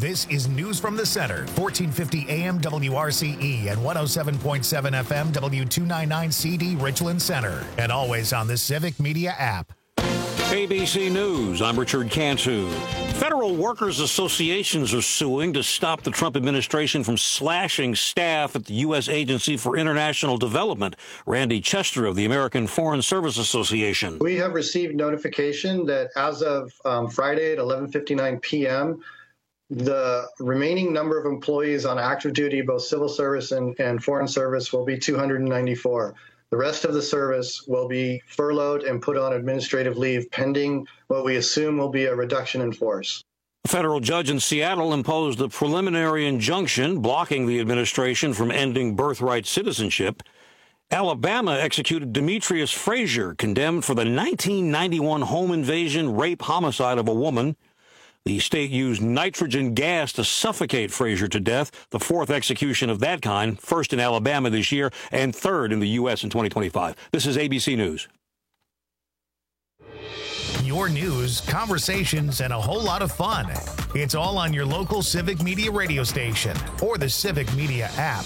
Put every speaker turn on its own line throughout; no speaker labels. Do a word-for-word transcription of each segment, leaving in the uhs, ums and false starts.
This is News from the Center, fourteen fifty A M W R C E and one oh seven point seven F M W two ninety-nine C D Richland Center. And always on the Civic Media app.
A B C News, I'm Richard Cantu. Federal workers' associations are suing to stop the Trump administration from slashing staff at the U S Agency for International Development. Randy Chester of the American Foreign Service Association.
We have received notification that as of um, Friday at eleven fifty-nine p.m., the remaining number of employees on active duty, both civil service and, and foreign service, will be two hundred ninety-four. The rest of the service will be furloughed and put on administrative leave pending what we assume will be a reduction in force.
A federal judge in Seattle imposed a preliminary injunction blocking the administration from ending birthright citizenship. Alabama executed Demetrius Frazier, condemned for the nineteen ninety-one home invasion, rape, homicide of a woman. The state used nitrogen gas to suffocate Frazier to death, the fourth execution of that kind, first in Alabama this year and third in the U S in twenty twenty-five. This is A B C News.
Your news, conversations, and a whole lot of fun. It's all on your local Civic Media radio station or the Civic Media app.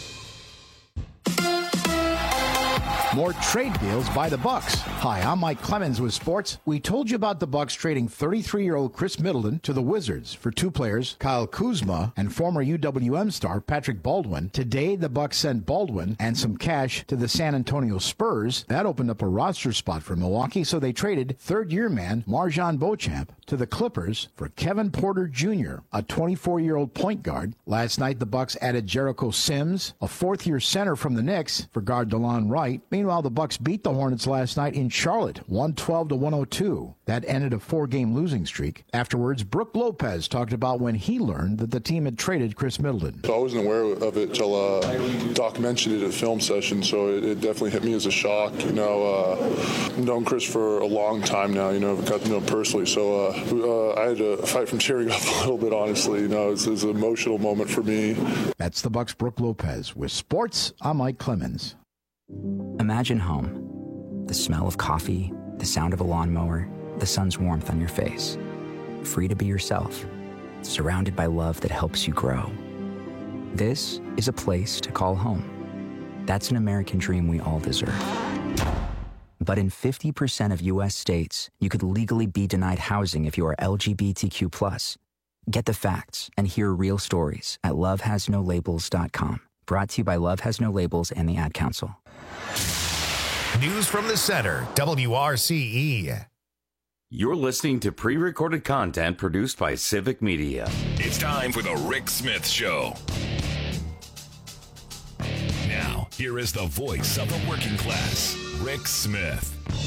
More trade deals by the Bucks. Hi, I'm Mike Clemens with sports. We told you about the Bucks trading thirty-three-year-old Chris Middleton to the Wizards for two players, Kyle Kuzma and former U W M star Patrick Baldwin. Today, the Bucks sent Baldwin and some cash to the San Antonio Spurs. That opened up a roster spot for Milwaukee, so they traded third-year man Marjan Beauchamp to the Clippers for Kevin Porter Junior, a twenty-four-year-old point guard. Last night, the Bucks added Jericho Sims, a fourth-year center from the Knicks, for guard DeLon Wright. Meanwhile, the Bucks beat the Hornets last night in Charlotte, one twelve to one oh two. That ended a four-game losing streak. Afterwards, Brook Lopez talked about when he learned that the team had traded Chris Middleton.
I wasn't aware of it till uh, Doc mentioned it at film session, so it, it definitely hit me as a shock. You know, uh, I've known Chris for a long time now. You know, I've got to know him personally, so uh, uh, I had to fight from tearing up a little bit. Honestly, you know, it's, it's an emotional moment for me.
That's the Bucks' Brook Lopez. With sports, I'm Mike Clemens.
Imagine home. The smell of coffee, the sound of a lawnmower, the sun's warmth on your face. Free to be yourself, surrounded by love that helps you grow. This is a place to call home. That's an American dream we all deserve. But in fifty percent of U S states, you could legally be denied housing if you are L G B T Q plus. Get the facts and hear real stories at love has no labels dot com. Brought to you by Love Has No Labels and the Ad Council.
News from the Center, W R C E.
You're listening to pre-recorded content produced by Civic Media.
It's time for the Rick Smith Show. Now, here is the voice of the working class, Rick Smith.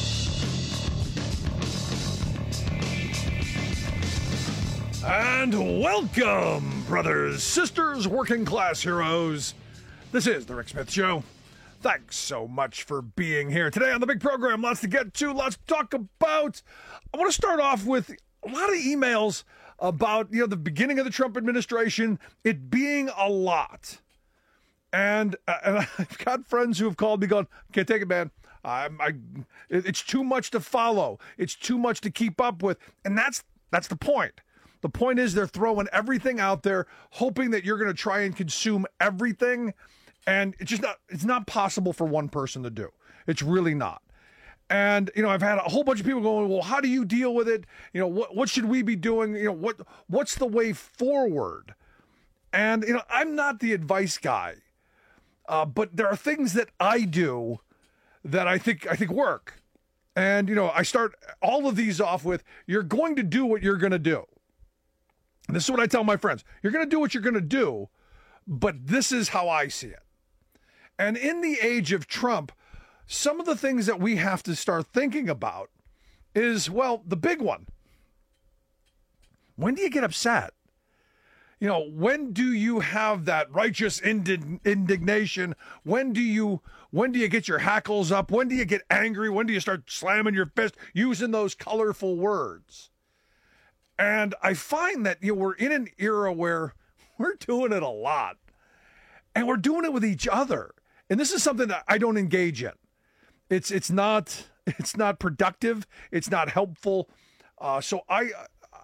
And welcome, brothers, sisters, working class heroes. This is the Rick Smith Show. Thanks so much for being here. Today on the big program, lots to get to, lots to talk about. I want to start off with a lot of emails about, you know, the beginning of the Trump administration, it being a lot. And, uh, and I've got friends who have called me going, can't take it, man. I'm, I, it's too much to follow. It's too much to keep up with. And that's that's the point. The point is they're throwing everything out there, hoping that you're going to try and consume everything. And it's just not, it's not possible for one person to do. It's really not. And, you know, I've had a whole bunch of people going, well, how do you deal with it? You know, what, what should we be doing? You know, what, what's the way forward? And, you know, I'm not the advice guy, uh, but there are things that I do that I think, I think work. And, you know, I start all of these off with, you're going to do what you're going to do. And this is what I tell my friends. You're going to do what you're going to do, but this is how I see it. And in the age of Trump, some of the things that we have to start thinking about is, well, the big one. When do you get upset? You know, when do you have that righteous indig- indignation? When do you when do you get your hackles up? When do you get angry? When do you start slamming your fist, using those colorful words? And I find that, you know, we're in an era where we're doing it a lot. And we're doing it with each other. And this is something that I don't engage in. It's it's not it's not productive. It's not helpful. Uh, so I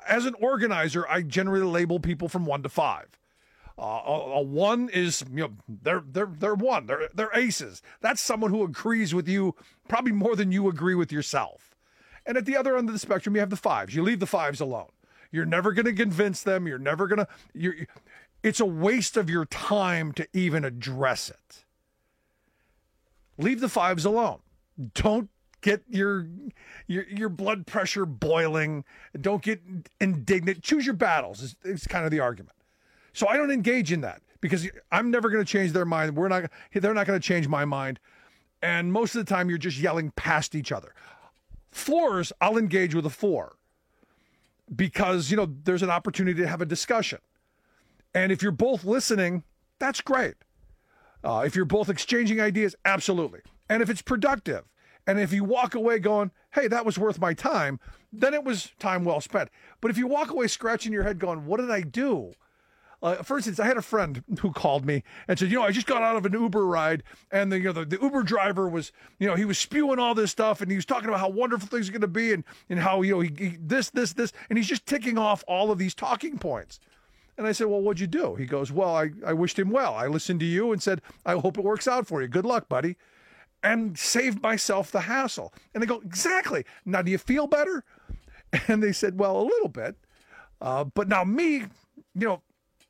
as an organizer, I generally label people from one to five. Uh, a, a one is, you know, they're they're they're one. They're they're aces. That's someone who agrees with you probably more than you agree with yourself. And at the other end of the spectrum, you have the fives. You leave the fives alone. You're never going to convince them. You're never going to. You're. It's a waste of your time to even address it. Leave the fives alone. Don't get your your your blood pressure boiling. Don't get indignant. Choose your battles. Is, is kind of the argument. So I don't engage in that because I'm never going to change their mind. We're not. They're not going to change my mind. And most of the time, you're just yelling past each other. Fours, I'll engage with a four because you know there's an opportunity to have a discussion. And if you're both listening, that's great. Uh, if you're both exchanging ideas, absolutely. And if it's productive, and if you walk away going, hey, that was worth my time, then it was time well spent. But if you walk away scratching your head going, what did I do? Uh, for instance, I had a friend who called me and said, you know, I just got out of an Uber ride, and the, you know, the, the Uber driver was, you know, he was spewing all this stuff, and he was talking about how wonderful things are going to be, and, and how, you know, he, he, this, this, this, and he's just ticking off all of these talking points. And I said, well, what'd you do? He goes, well, I, I wished him well. I listened to you and said, I hope it works out for you. Good luck, buddy. And saved myself the hassle. And they go, exactly. Now, do you feel better? And they said, well, a little bit. Uh, but now me, you know,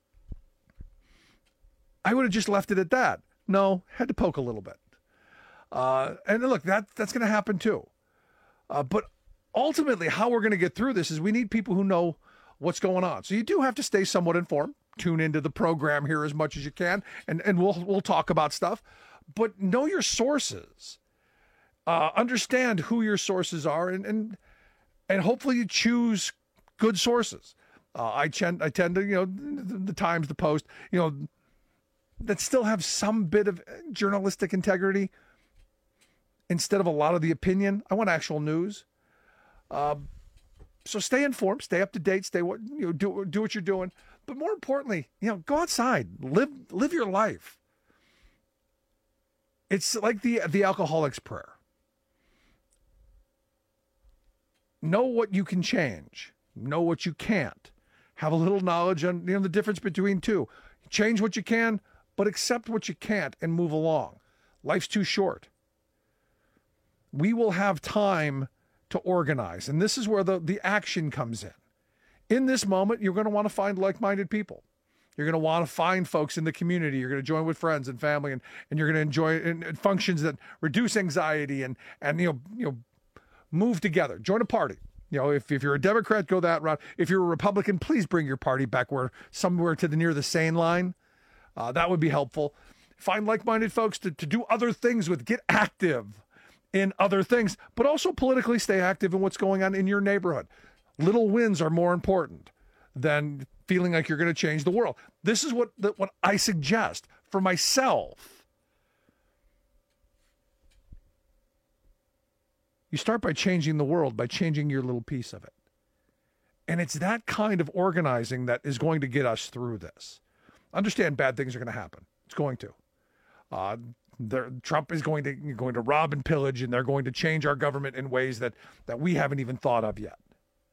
I would have just left it at that. No, had to poke a little bit. Uh, and look, that that's going to happen too. Uh, but ultimately, how we're going to get through this is we need people who know what's going on. So you do have to stay somewhat informed. Tune into the program here as much as you can, and, and we'll we'll talk about stuff. But know your sources. Uh, understand who your sources are, and and and hopefully you choose good sources. Uh, I tend I tend to you know the, the Times, the Post, you know, that still have some bit of journalistic integrity instead of a lot of the opinion. I want actual news. Uh, so stay informed, stay up to date, stay what you know, do do what you're doing. But more importantly, you know, go outside, live live your life. It's like the the alcoholic's prayer. Know what you can change. Know what you can't. Have a little knowledge on you know the difference between two. Change what you can, but accept what you can't and move along. Life's too short. We will have time to organize, and this is where the, the action comes in. In this moment, you're going to want to find like-minded people. You're going to want to find folks in the community. You're going to join with friends and family, and, and you're going to enjoy in, in functions that reduce anxiety and and you know you know move together. Join a party. You know, if, if you're a Democrat, go that route. If you're a Republican, please bring your party back where somewhere to the near the sane line. Uh, that would be helpful. Find like-minded folks to, to do other things with. Get active in other things, but also politically stay active in what's going on in your neighborhood. Little wins are more important than feeling like you're going to change the world. This is what the, what I suggest for myself. You start by changing the world, by changing your little piece of it. And it's that kind of organizing that is going to get us through this. Understand bad things are going to happen. It's going to. Uh, Trump is going to going to rob and pillage, and they're going to change our government in ways that, that we haven't even thought of yet.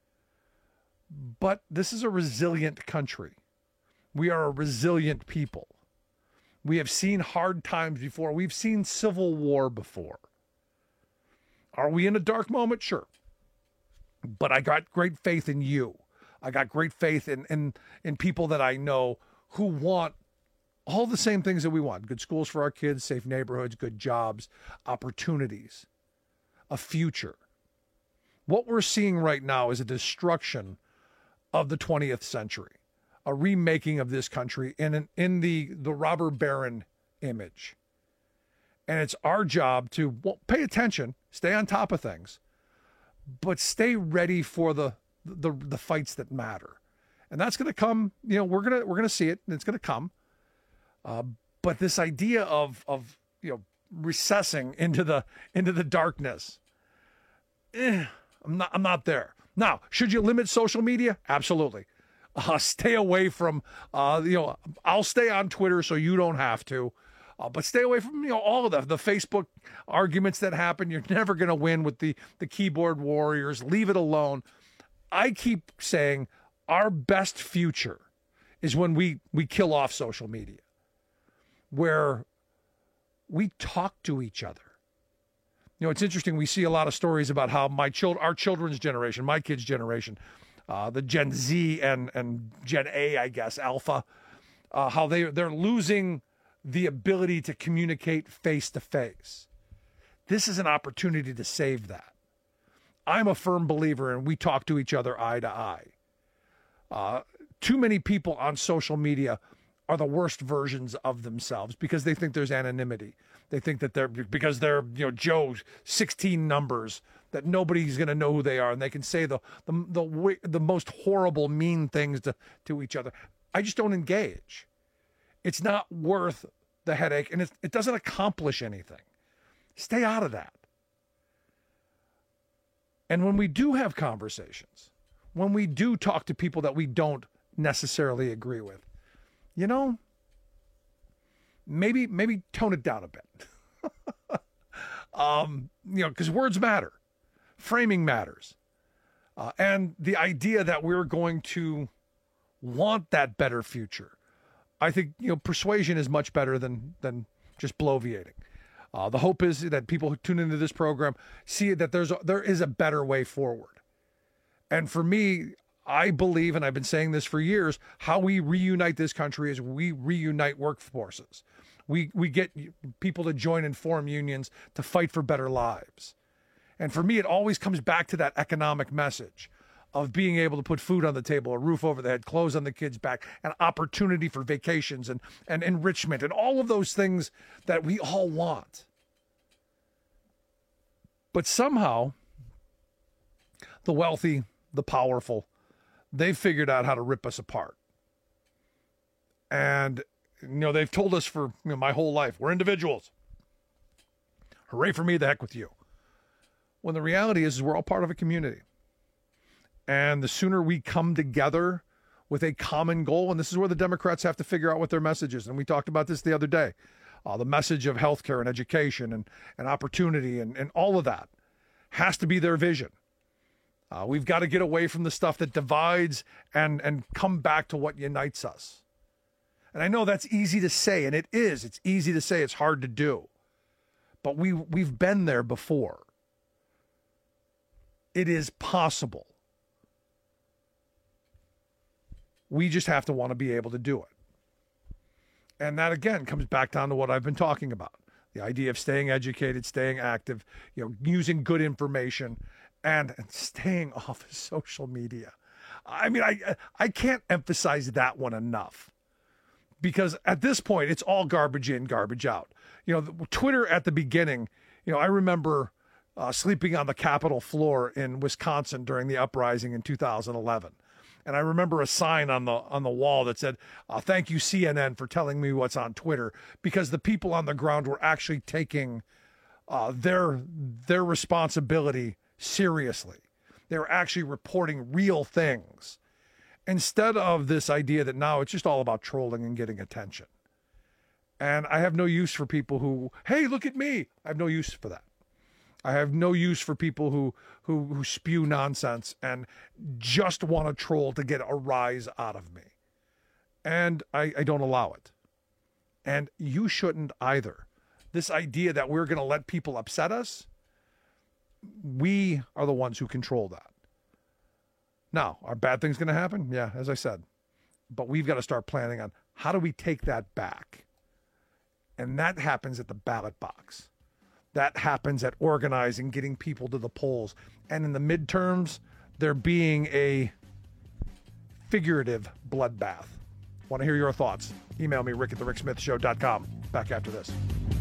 But this is a resilient country. We are a resilient people. We have seen hard times before. We've seen civil war before. Are we in a dark moment? Sure. But I got great faith in you. I got great faith in, in, in people that I know who want all the same things that we want. Good schools for our kids, safe neighborhoods, good jobs, opportunities, a future. What we're seeing right now is a destruction of the twentieth century, a remaking of this country in an, in the, the robber baron image. And it's our job to well, pay attention, stay on top of things, but stay ready for the the, the fights that matter. And that's going to come, you know, we're going to we're going to see it, and it's going to come. Uh, but this idea of of you know recessing into the into the darkness, eh, I'm not I'm not there. Now, should you limit social media? Absolutely. Uh, stay away from uh, you know. I'll stay on Twitter so you don't have to, uh, but stay away from you know all of the the Facebook arguments that happen. You're never going to win with the the keyboard warriors. Leave it alone. I keep saying our best future is when we, we kill off social media, where we talk to each other. You know, it's interesting. We see a lot of stories about how my child, our children's generation, my kids' generation, uh, the Gen Z and, and Gen A, I guess, Alpha, uh, how they, they're losing the ability to communicate face-to-face. This is an opportunity to save that. I'm a firm believer in we talk to each other eye to eye. Uh, too many people on social media are the worst versions of themselves because they think there's anonymity. They think that they're, because they're, you know, Joe sixteen numbers, that nobody's going to know who they are, and they can say the the the, the most horrible, mean things to, to each other. I just don't engage. It's not worth the headache, and it, it doesn't accomplish anything. Stay out of that. And when we do have conversations, when we do talk to people that we don't necessarily agree with, you know, maybe maybe tone it down a bit. um, you know, because words matter. Framing matters. Uh, and the idea that we're going to want that better future, I think, you know, persuasion is much better than than just bloviating. Uh, the hope is that people who tune into this program see that there's a, there is a better way forward. And for me, I believe, and I've been saying this for years, how we reunite this country is we reunite workforces. We we get people to join and form unions to fight for better lives. And for me, it always comes back to that economic message of being able to put food on the table, a roof over the head, clothes on the kids' back, an opportunity for vacations and, and enrichment and all of those things that we all want. But somehow, the wealthy, the powerful, they've figured out how to rip us apart. And, you know, they've told us for, you know, my whole life, we're individuals. Hooray for me, the heck with you. When the reality is, is we're all part of a community. And the sooner we come together with a common goal, and this is where the Democrats have to figure out what their message is. And we talked about this the other day. Uh, the message of healthcare and education and, and opportunity and, and all of that has to be their vision. Uh, we've got to get away from the stuff that divides and, and come back to what unites us. And I know that's easy to say, and it is. It's easy to say. It's hard to do. But we, we've been there before. It is possible. We just have to want to be able to do it. And that, again, comes back down to what I've been talking about. The idea of staying educated, staying active, you know, using good information, and, and staying off of social media. I mean, I I can't emphasize that one enough. Because at this point, it's all garbage in, garbage out. You know, the, Twitter at the beginning, you know, I remember uh, sleeping on the Capitol floor in Wisconsin during the uprising in two thousand eleven. And I remember a sign on the on the wall that said, uh, thank you, C N N, for telling me what's on Twitter, because the people on the ground were actually taking uh, their their responsibility seriously. They were actually reporting real things instead of this idea that now it's just all about trolling and getting attention. And I have no use for people who, hey, look at me. I have no use for that. I have no use for people who, who, who spew nonsense and just want to troll to get a rise out of me. And I, I don't allow it. And you shouldn't either. This idea that we're going to let people upset us, we are the ones who control that. Now, are bad things going to happen? Yeah, as I said. But we've got to start planning on how do we take that back? And that happens at the ballot box. That happens at organizing, getting people to the polls. And in the midterms, there being a figurative bloodbath. Want to hear your thoughts? Email me, rick at the rick smith show dot com. Back after this.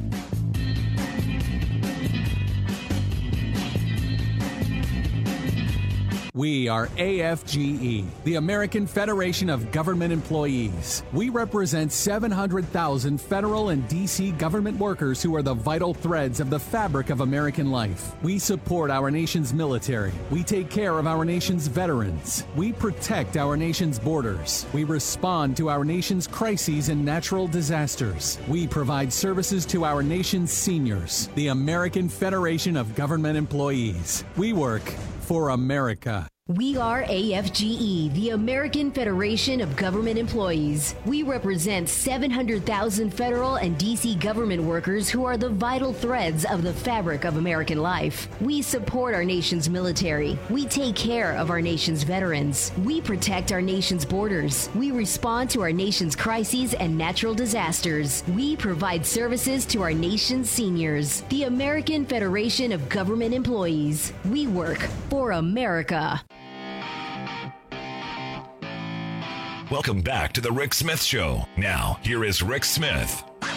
We are A F G E, the American Federation of Government Employees. We represent seven hundred thousand federal and D C government workers who are the vital threads of the fabric of American life. We support our nation's military. We take care of our nation's veterans. We protect our nation's borders. We respond to our nation's crises and natural disasters. We provide services to our nation's seniors. The American Federation of Government Employees. We work for America.
We are A F G E, the American Federation of Government Employees. We represent seven hundred thousand federal and D C government workers who are the vital threads of the fabric of American life. We support our nation's military. We take care of our nation's veterans. We protect our nation's borders. We respond to our nation's crises and natural disasters. We provide services to our nation's seniors. The American Federation of Government Employees. We work for America.
Welcome back to the Rick Smith Show. Now, here is Rick Smith.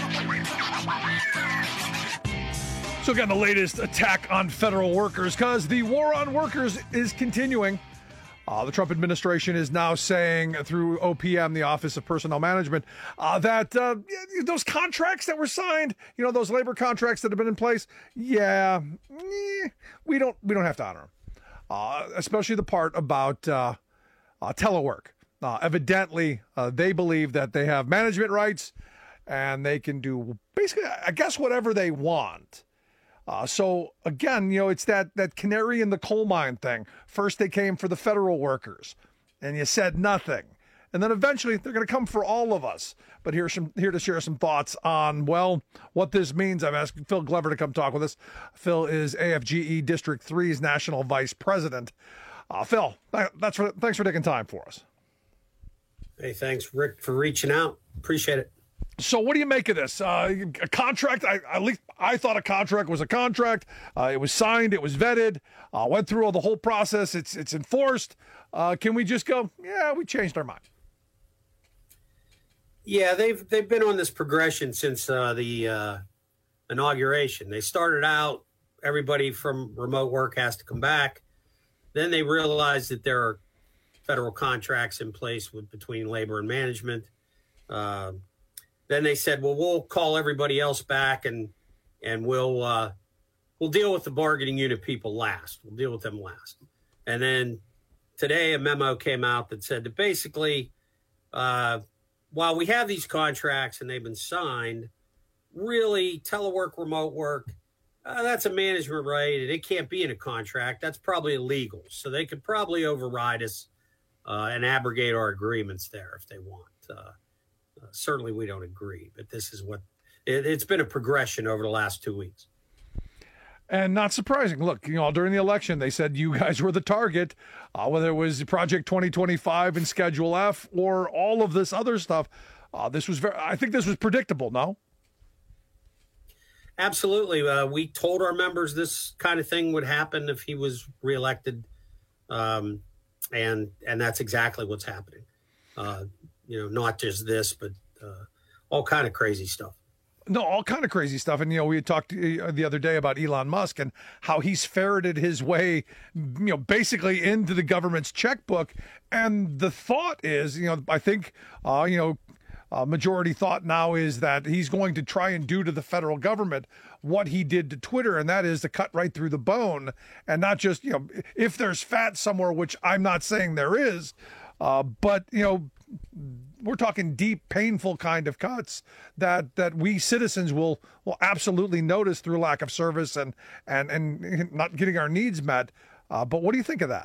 So again, the latest attack on federal workers, because the war on workers is continuing. Uh, the Trump administration is now saying through O P M, the Office of Personnel Management, uh, that uh, those contracts that were signed, you know, those labor contracts that have been in place, yeah, eh, we don't we don't have to honor them. Uh, especially the part about uh, uh, telework. Uh, evidently, uh, they believe that they have management rights and they can do basically, I guess, whatever they want. Uh, so, again, you know, it's that, that canary in the coal mine thing. First, they came for the federal workers and you said nothing. And then eventually they're going to come for all of us. But here's some, here to share some thoughts on, well, what this means. I'm asking Phil Glover to come talk with us. Phil is A F G E District three's National Vice President. Uh, Phil, that's for, thanks for taking time for us.
Hey, thanks, Rick, for reaching out. Appreciate it.
So what do you make of this? Uh, a contract, I, at least I thought a contract was a contract. Uh, it was signed. It was vetted. Uh, went through all the whole process. It's it's enforced. Uh, can we just go, yeah, we changed our mind?
Yeah, they've they've been on this progression since uh, the uh, inauguration. They started out, everybody from remote work has to come back. Then they realized that there are federal contracts in place with between labor and management. Uh, then they said, well, we'll call everybody else back and and we'll uh, we'll deal with the bargaining unit people last. We'll deal with them last. And then today a memo came out that said that basically, uh, while we have these contracts and they've been signed, really telework, remote work, uh, that's a management right and it can't be in a contract. That's probably illegal. So they could probably override us Uh, and abrogate our agreements there if they want. Uh, uh, certainly we don't agree, but this is what it, it's been a progression over the last two weeks.
And not surprising. Look, you know, during the election, they said you guys were the target, uh, whether it was Project twenty twenty-five and Schedule F or all of this other stuff. Uh, this was very, I think this was predictable, no?
Absolutely. Uh, we told our members this kind of thing would happen if he was reelected. Um, And and that's exactly what's happening. Uh, you know, not just this, but uh, all kind of crazy stuff.
No, all kind of crazy stuff. And, you know, we had talked the other day about Elon Musk and how he's ferreted his way, you know, basically into the government's checkbook. And the thought is, you know, I think, uh, you know, Uh, majority thought now is that he's going to try and do to the federal government what he did to Twitter, and that is to cut right through the bone and not just, you know, if there's fat somewhere, which I'm not saying there is, uh, but, you know, we're talking deep, painful kind of cuts that that we citizens will will absolutely notice through lack of service and and, and not getting our needs met. Uh, but what do you think of that?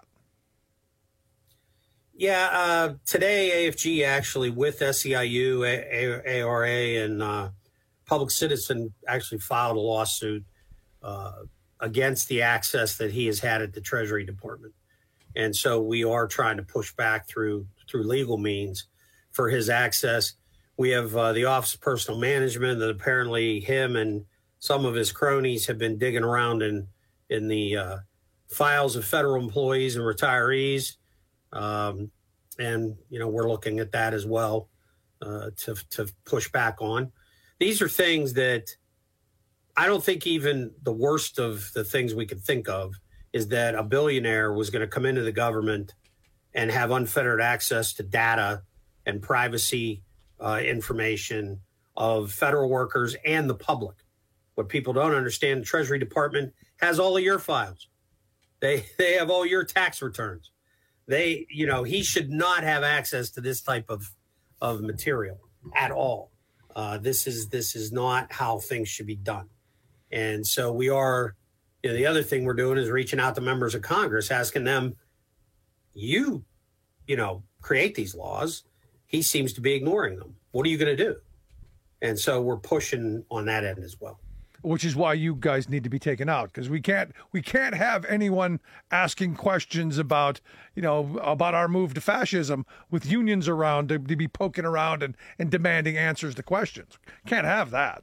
Yeah, uh, today A F G actually with S E I U, A R A, and uh, Public Citizen actually filed a lawsuit uh, against the access that he has had at the Treasury Department. And so we are trying to push back through through legal means for his access. We have uh, the Office of Personnel Management that apparently him and some of his cronies have been digging around in, in the uh, files of federal employees and retirees. Um, and, you know, we're looking at that as well uh, to, to push back on. These are things that I don't think even the worst of the things we could think of is that a billionaire was going to come into the government and have unfettered access to data and privacy uh, information of federal workers and the public. What people don't understand, the Treasury Department has all of your files. They they have all your tax returns. They, you know, he should not have access to this type of, of material at all. Uh, this is this is not how things should be done. And so we are, you know, the other thing we're doing is reaching out to members of Congress, asking them, You, you know, create these laws. He seems to be ignoring them. What are you going to do? And so we're pushing on that end as well.
Which is why you guys need to be taken out, because we can't we can't have anyone asking questions about, you know, about our move to fascism with unions around to, to be poking around and, and demanding answers to questions. Can't have that.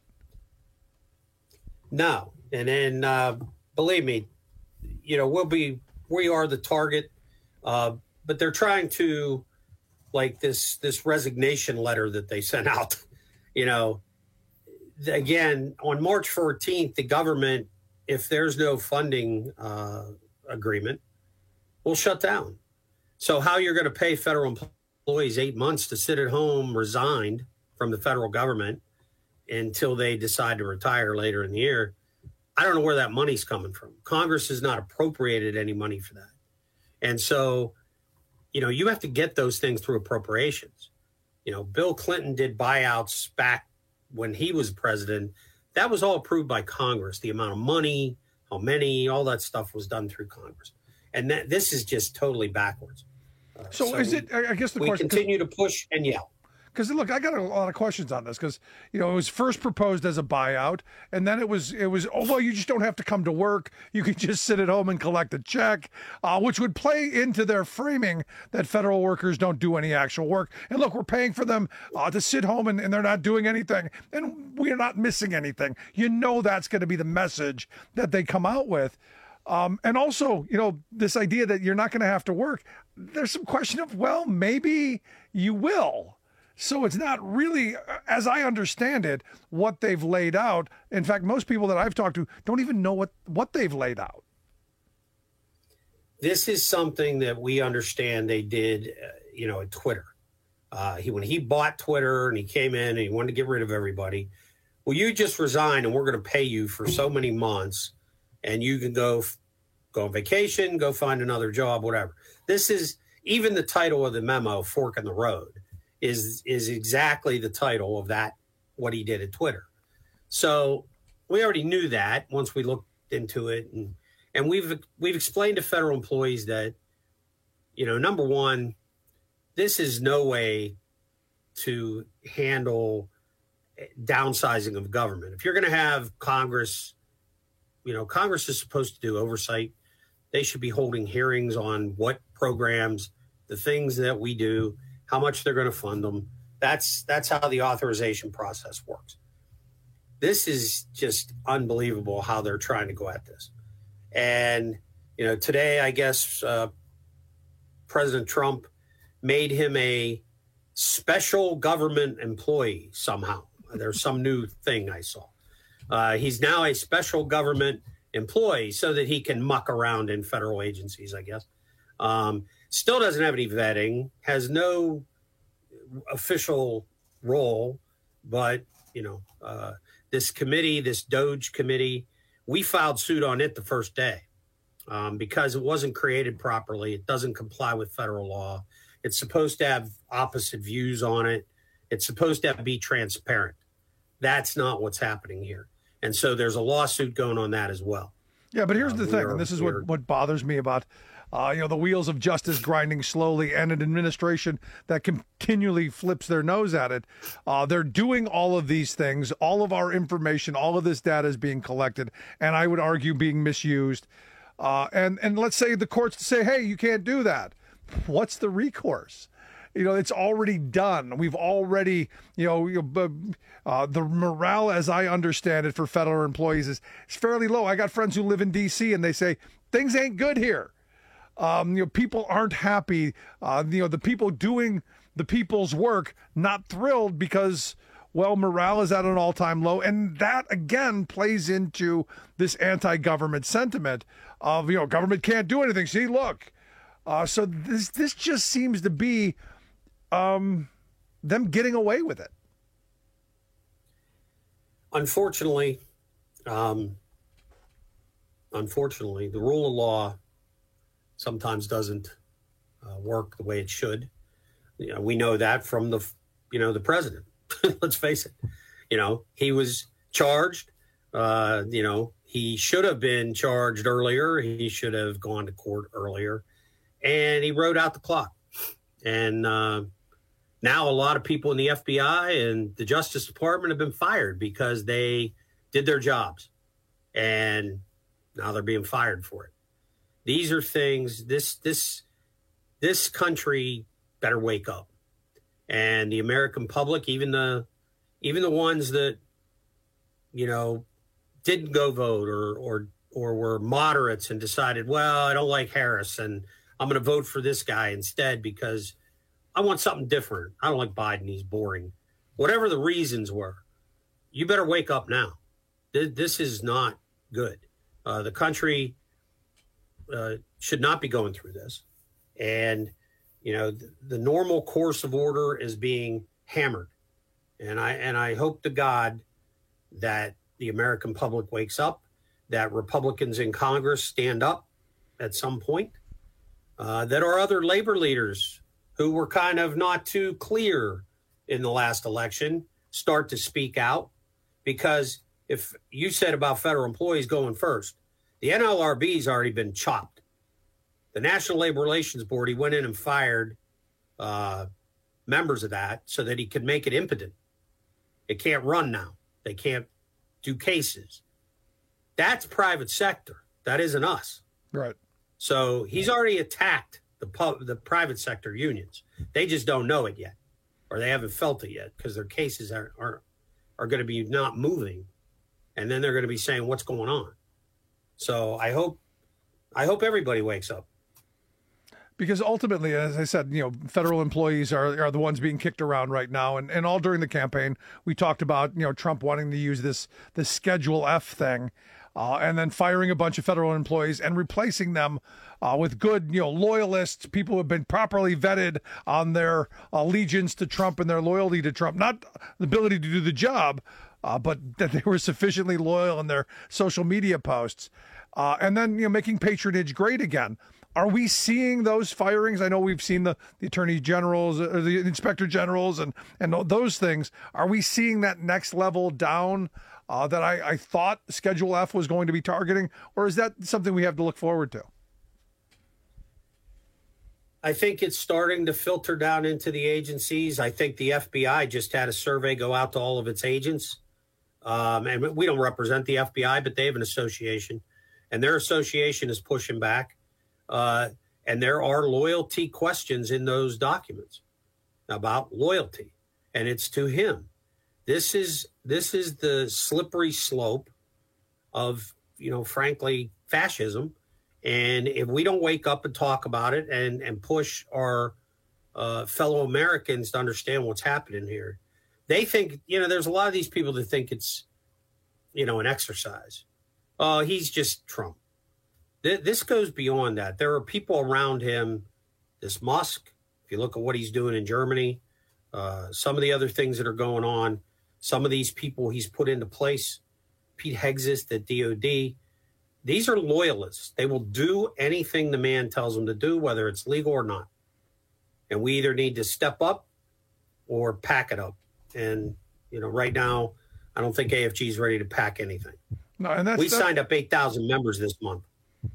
No. And then, uh, believe me, you know, we'll be, we are the target, uh, but they're trying to, like this, this resignation letter that they sent out, you know, again, on March fourteenth, the government, if there's no funding uh, agreement, will shut down. So how you're going to pay federal employees eight months to sit at home resigned from the federal government until they decide to retire later in the year, I don't know where that money's coming from. Congress has not appropriated any money for that. And so, you know, you have to get those things through appropriations. You know, Bill Clinton did buyouts back when he was president. That was all approved by Congress. The amount of money, how many, all that stuff was done through Congress. And that, this is just totally backwards. Uh,
so, so is it, I guess the
we
question.
We continue to push and yell.
Because, look, I got a lot of questions on this because, you know, it was first proposed as a buyout, and then it was, it was oh, well, you just don't have to come to work. You can just sit at home and collect a check, uh, which would play into their framing that federal workers don't do any actual work. And, look, we're paying for them uh, to sit home, and, and they're not doing anything, and we're not missing anything. You know that's going to be the message that they come out with. Um, and also, you know, this idea that you're not going to have to work, there's some question of, well, maybe you will. So it's not really, as I understand it, what they've laid out. In fact, most people that I've talked to don't even know what, what they've laid out.
This is something that we understand they did, uh, you know, at Twitter. Uh, he when he bought Twitter and he came in and he wanted to get rid of everybody. Well, you just resign and we're going to pay you for so many months, and you can go go on vacation, go find another job, whatever. This is even the title of the memo, Fork in the Road. is is exactly the title of that, what he did at Twitter. So we already knew that once we looked into it. And and we've we've explained to federal employees that, you know, number one, this is no way to handle downsizing of government. If you're going to have Congress, you know, Congress is supposed to do oversight. They should be holding hearings on what programs, the things that we do, how much they're going to fund them. That's that's how the authorization process works. This is just unbelievable how they're trying to go at this. And, you know, today, I guess uh, President Trump made him a special government employee somehow. There's some new thing I saw. Uh, he's now a special government employee so that he can muck around in federal agencies, I guess. Um, still doesn't have any vetting, has no official role, but, you know, uh, this committee, this DOJ committee, we filed suit on it the first day um, because it wasn't created properly. It doesn't comply with federal law. It's supposed to have opposite views on it. It's supposed to be transparent. That's not what's happening here. And so there's a lawsuit going on that as well.
Yeah, but here's
uh,
the thing, and this is what, what bothers me about, uh, you know, the wheels of justice grinding slowly and an administration that continually flips their nose at it. Uh, they're doing all of these things. All of our information, all of this data is being collected, and I would argue being misused. Uh, and, and let's say the courts say, hey, you can't do that. What's the recourse? You know, it's already done. We've already, you know, you know uh, the morale, as I understand it, for federal employees is, is fairly low. I got friends who live in D C and they say things ain't good here. Um, you know, people aren't happy. Uh, you know, the people doing the people's work not thrilled because, well, morale is at an all-time low, and that again plays into this anti-government sentiment of, you know, government can't do anything. See, look. Uh, so this this just seems to be um, them getting away with it.
Unfortunately, um, unfortunately, the rule of law sometimes doesn't uh, work the way it should. You know, we know that from the, you know, the president. Let's face it. You know, he was charged. Uh, you know, he should have been charged earlier. He should have gone to court earlier. and he wrote out the clock. And uh, now a lot of people in the F B I and the Justice Department have been fired because they did their jobs. And now they're being fired for it. These are things, this this this country better wake up. And the American public, even the even the ones that, you know, didn't go vote or or or were moderates and decided, well, I don't like Harris and I'm going to vote for this guy instead because I want something different. I don't like Biden. He's boring. Whatever the reasons were, you better wake up now. This is not good. Uh, the country uh, should not be going through this. And, you know, the, the normal course of order is being hammered. And I and I hope to God that the American public wakes up, that Republicans in Congress stand up at some point, uh, that our other labor leaders who were kind of not too clear in the last election start to speak out. Because if you said about federal employees going first, the N L R B's already been chopped. The National Labor Relations Board, he went in and fired uh, members of that so that he could make it impotent. It can't run now. They can't do cases. That's private sector. That isn't us.
Right.
So he's already attacked the pub, the private sector unions. They just don't know it yet, or they haven't felt it yet because their cases are are, are going to be not moving, and then they're going to be saying what's going on. So I hope I hope everybody wakes up.
Because ultimately, as I said, you know, federal employees are are the ones being kicked around right now, and, and all during the campaign, we talked about, you know, Trump wanting to use this this Schedule F thing, uh, and then firing a bunch of federal employees and replacing them uh, with good, you know, loyalists, people who have been properly vetted on their allegiance to Trump and their loyalty to Trump, not the ability to do the job, uh, but that they were sufficiently loyal in their social media posts, uh, and then, you know, making patronage great again. Are we seeing those firings? I know we've seen the, the attorney generals, or the inspector generals, and, and those things. Are we seeing that next level down uh, that I, I thought Schedule F was going to be targeting? Or is that something we have to look forward to?
I think it's starting to filter down into the agencies. I think the F B I just had a survey go out to all of its agents. Um, and we don't represent the F B I, but they have an association. And their association is pushing back. Uh, and there are loyalty questions in those documents about loyalty, and it's to him. This is this is the slippery slope of, you know, frankly, fascism. And if we don't wake up and talk about it and, and push our uh, fellow Americans to understand what's happening here, they think, you know, there's a lot of these people that think it's, you know, an exercise. Oh, he's just Trump. This goes beyond that. There are people around him, this Musk, if you look at what he's doing in Germany, uh, some of the other things that are going on, some of these people he's put into place, Pete Hegseth at D O D, these are loyalists. They will do anything the man tells them to do, whether it's legal or not. And we either need to step up or pack it up. And, you know, right now, I don't think A F G is ready to pack anything.
No, and that's,
we
that's...
signed up eight thousand members this month.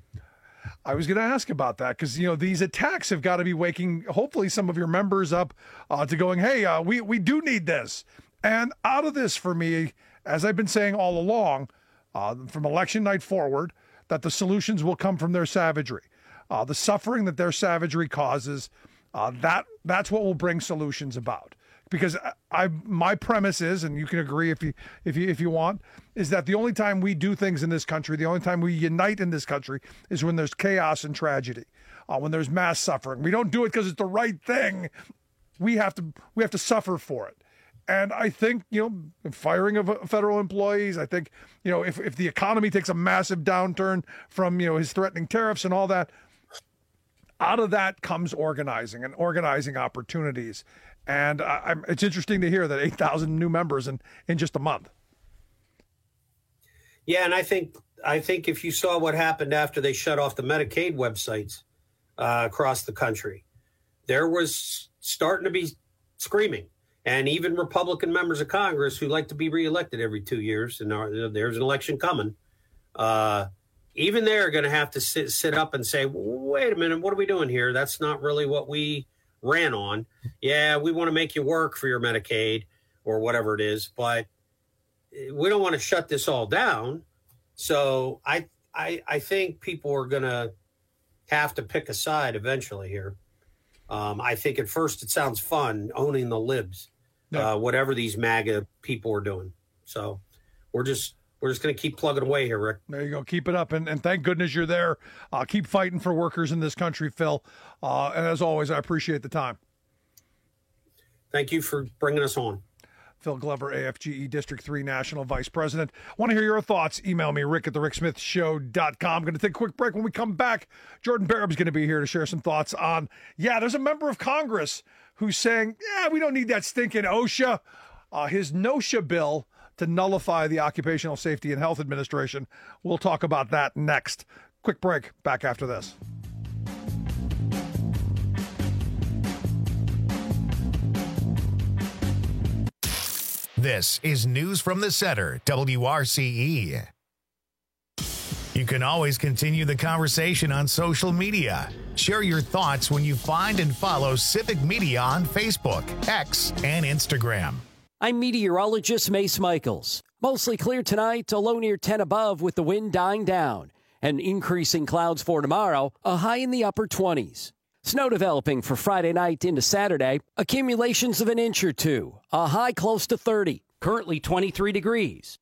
I was going to ask about that because, you know, these attacks have got to be waking, hopefully, some of your members up uh, to going, hey, uh, we, we do need this. And out of this, for me, as I've been saying all along, uh, from election night forward, that the solutions will come from their savagery. Uh, the suffering that their savagery causes, uh, that that's what will bring solutions about. Because I, I, my premise is, and you can agree if you if you if you want, is that the only time we do things in this country, the only time we unite in this country, is when there's chaos and tragedy, uh, when there's mass suffering. We don't do it because it's the right thing. We have to we have to suffer for it. And I think, you know, firing of federal employees, I think, you know, if if the economy takes a massive downturn from, you know, his threatening tariffs and all that, out of that comes organizing and organizing opportunities. And I, I'm, it's interesting to hear that eight thousand new members in, in just a month.
Yeah, and I think I think if you saw what happened after they shut off the Medicaid websites uh, across the country, there was starting to be screaming. And even Republican members of Congress who like to be reelected every two years, and there's an election coming, uh, even they're going to have to sit, sit up and say, wait a minute, what are we doing here? That's not really what we ran on. Yeah, we want to make you work for your Medicaid or whatever it is, but we don't want to shut this all down. So I, I, I think people are going to have to pick a side eventually here. Um, I think at first it sounds fun owning the libs, yeah. uh, whatever these MAGA people are doing. So we're just we're just going to keep plugging away here, Rick.
There you go. Keep it up. And, and thank goodness you're there. Uh, keep fighting for workers in this country, Phil. Uh, and as always, I appreciate the time.
Thank you for bringing us on.
Phil Glover, A F G E District three National Vice President. Want to hear your thoughts? Email me, rick at the rick smith show dot com. I'm going to take a quick break. When we come back, Jordan Barab's going to be here to share some thoughts on, yeah, there's a member of Congress who's saying, yeah, we don't need that stinking OSHA. Uh, his NOSHA bill to nullify the Occupational Safety and Health Administration. We'll talk about that next. Quick break. Back after this.
This is News from the Center, W R C E. You can always continue the conversation on social media. Share your thoughts when you find and follow Civic Media on Facebook, X, and Instagram.
I'm meteorologist Mace Michaels. Mostly clear tonight, a low near ten above with the wind dying down. And increasing clouds for tomorrow, a high in the upper twenties. Snow developing for Friday night into Saturday, accumulations of an inch or two, a high close to thirty, currently twenty-three degrees.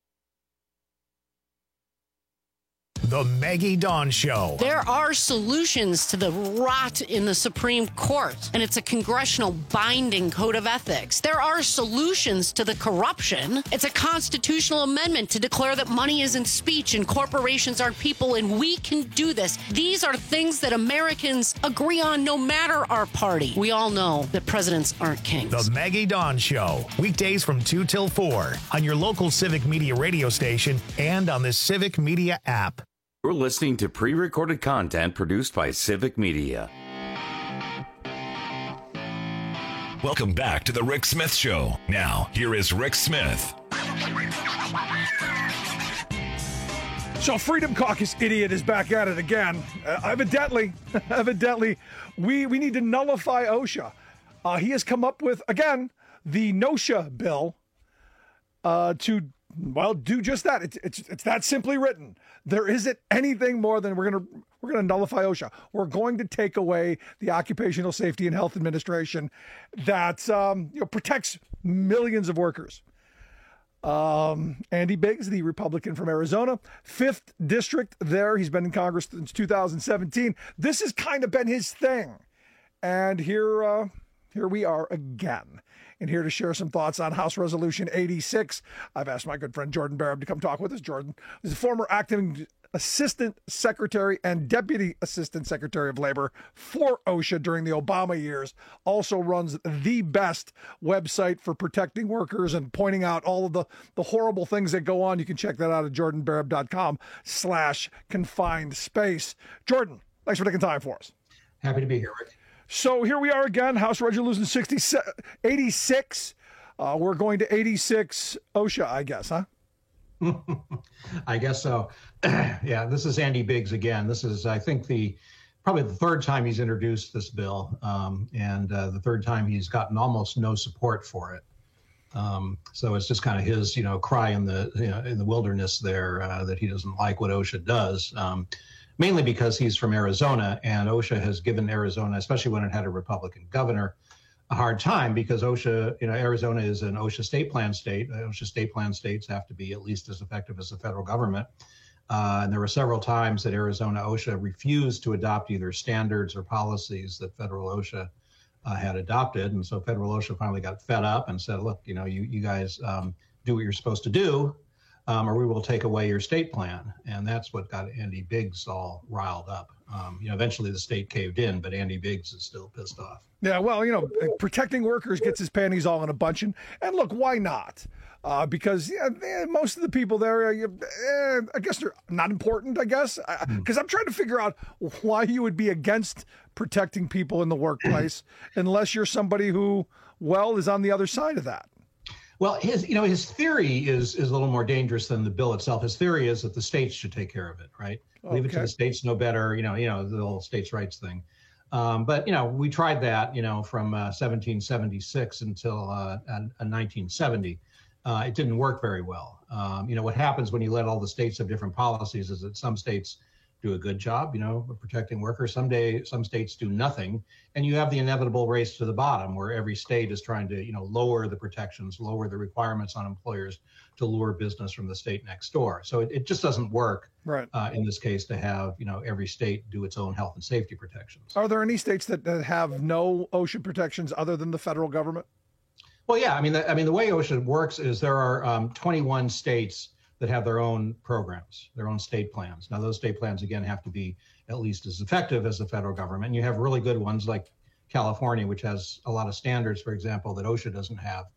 The Maggie Dawn Show.
There are solutions to the rot in the Supreme Court, and it's a congressional binding code of ethics. There are solutions to the corruption. It's a constitutional amendment to declare that money isn't speech and corporations aren't people, and we can do this. These are things that Americans agree on no matter our party. We all know that presidents aren't kings.
The Maggie Dawn Show. Weekdays from two till four on your local Civic Media radio station and on the Civic Media app.
You're listening to pre-recorded content produced by Civic Media.
Welcome back to the Rick Smith Show. Now, here is Rick Smith.
So Freedom Caucus idiot is back at it again. Uh, evidently, evidently, we, we need to nullify OSHA. Uh, he has come up with, again, the NOSHA bill uh, to Well, do just that. It's it's it's that simply written. There isn't anything more than we're gonna we're gonna nullify OSHA. We're going to take away the Occupational Safety and Health Administration that um, you know protects millions of workers. Um, Andy Biggs, the Republican from Arizona, fifth district there. He's been in Congress since two thousand seventeen. This has kind of been his thing, and here uh, here we are again. And here to share some thoughts on House Resolution eighty-six, I've asked my good friend Jordan Barab to come talk with us. Jordan is a former acting Assistant Secretary and Deputy Assistant Secretary of Labor for OSHA during the Obama years. Also runs the best website for protecting workers and pointing out all of the, the horrible things that go on. You can check that out at jordanbarab.com slash confined space. Jordan, thanks for taking time for us.
Happy to be here, Rick.
So here we are again, House Resolution eighty-six. Uh, we're going to eighty-six OSHA, I guess, huh?
I guess so. Yeah, this is Andy Biggs again. This is, I think, the probably the third time he's introduced this bill, um, and uh, the third time he's gotten almost no support for it. Um, so it's just kind of his, you know, cry in the you know, in the wilderness there uh, that he doesn't like what OSHA does. Um, Mainly because he's from Arizona, and OSHA has given Arizona, especially when it had a Republican governor, a hard time because OSHA, you know, Arizona is an OSHA state plan state. OSHA state plan states have to be at least as effective as the federal government. Uh, and there were several times that Arizona OSHA refused to adopt either standards or policies that federal OSHA uh, had adopted. And so federal OSHA finally got fed up and said, look, you know, you, you guys um, do what you're supposed to do. Um, or we will take away your state plan. And that's what got Andy Biggs all riled up. Um, you know, eventually the state caved in, but Andy Biggs is still pissed off.
Yeah, well, you know, protecting workers gets his panties all in a bunch. And, and look, why not? Uh, because yeah, most of the people there, uh, eh, I guess they're not important, I guess. Because mm. I'm trying to figure out why you would be against protecting people in the workplace unless you're somebody who, well, is on the other side of that.
Well, his, you know, his theory is is a little more dangerous than the bill itself. His theory is that the states should take care of it, right? Okay. Leave it to the states, no better, you know, you know, the whole states' rights thing. Um, but, you know, we tried that, you know, from uh, seventeen seventy-six until uh, uh, nineteen seventy. Uh, it didn't work very well. Um, you know, what happens when you let all the states have different policies is that some states do a good job, you know, of protecting workers. Some day, some states do nothing. And you have the inevitable race to the bottom where every state is trying to, you know, lower the protections, lower the requirements on employers to lure business from the state next door. So it, it just doesn't work
right.
uh, in this case to have, you know, every state do its own health and safety protections.
Are there any states that, that have no OSHA protections other than the federal government?
Well, yeah, I mean, the, I mean, the way OSHA works is there are um, twenty-one states that have their own programs, their own state plans. Now, those state plans, again, have to be at least as effective as the federal government. And you have really good ones like California, which has a lot of standards, for example, that OSHA doesn't have.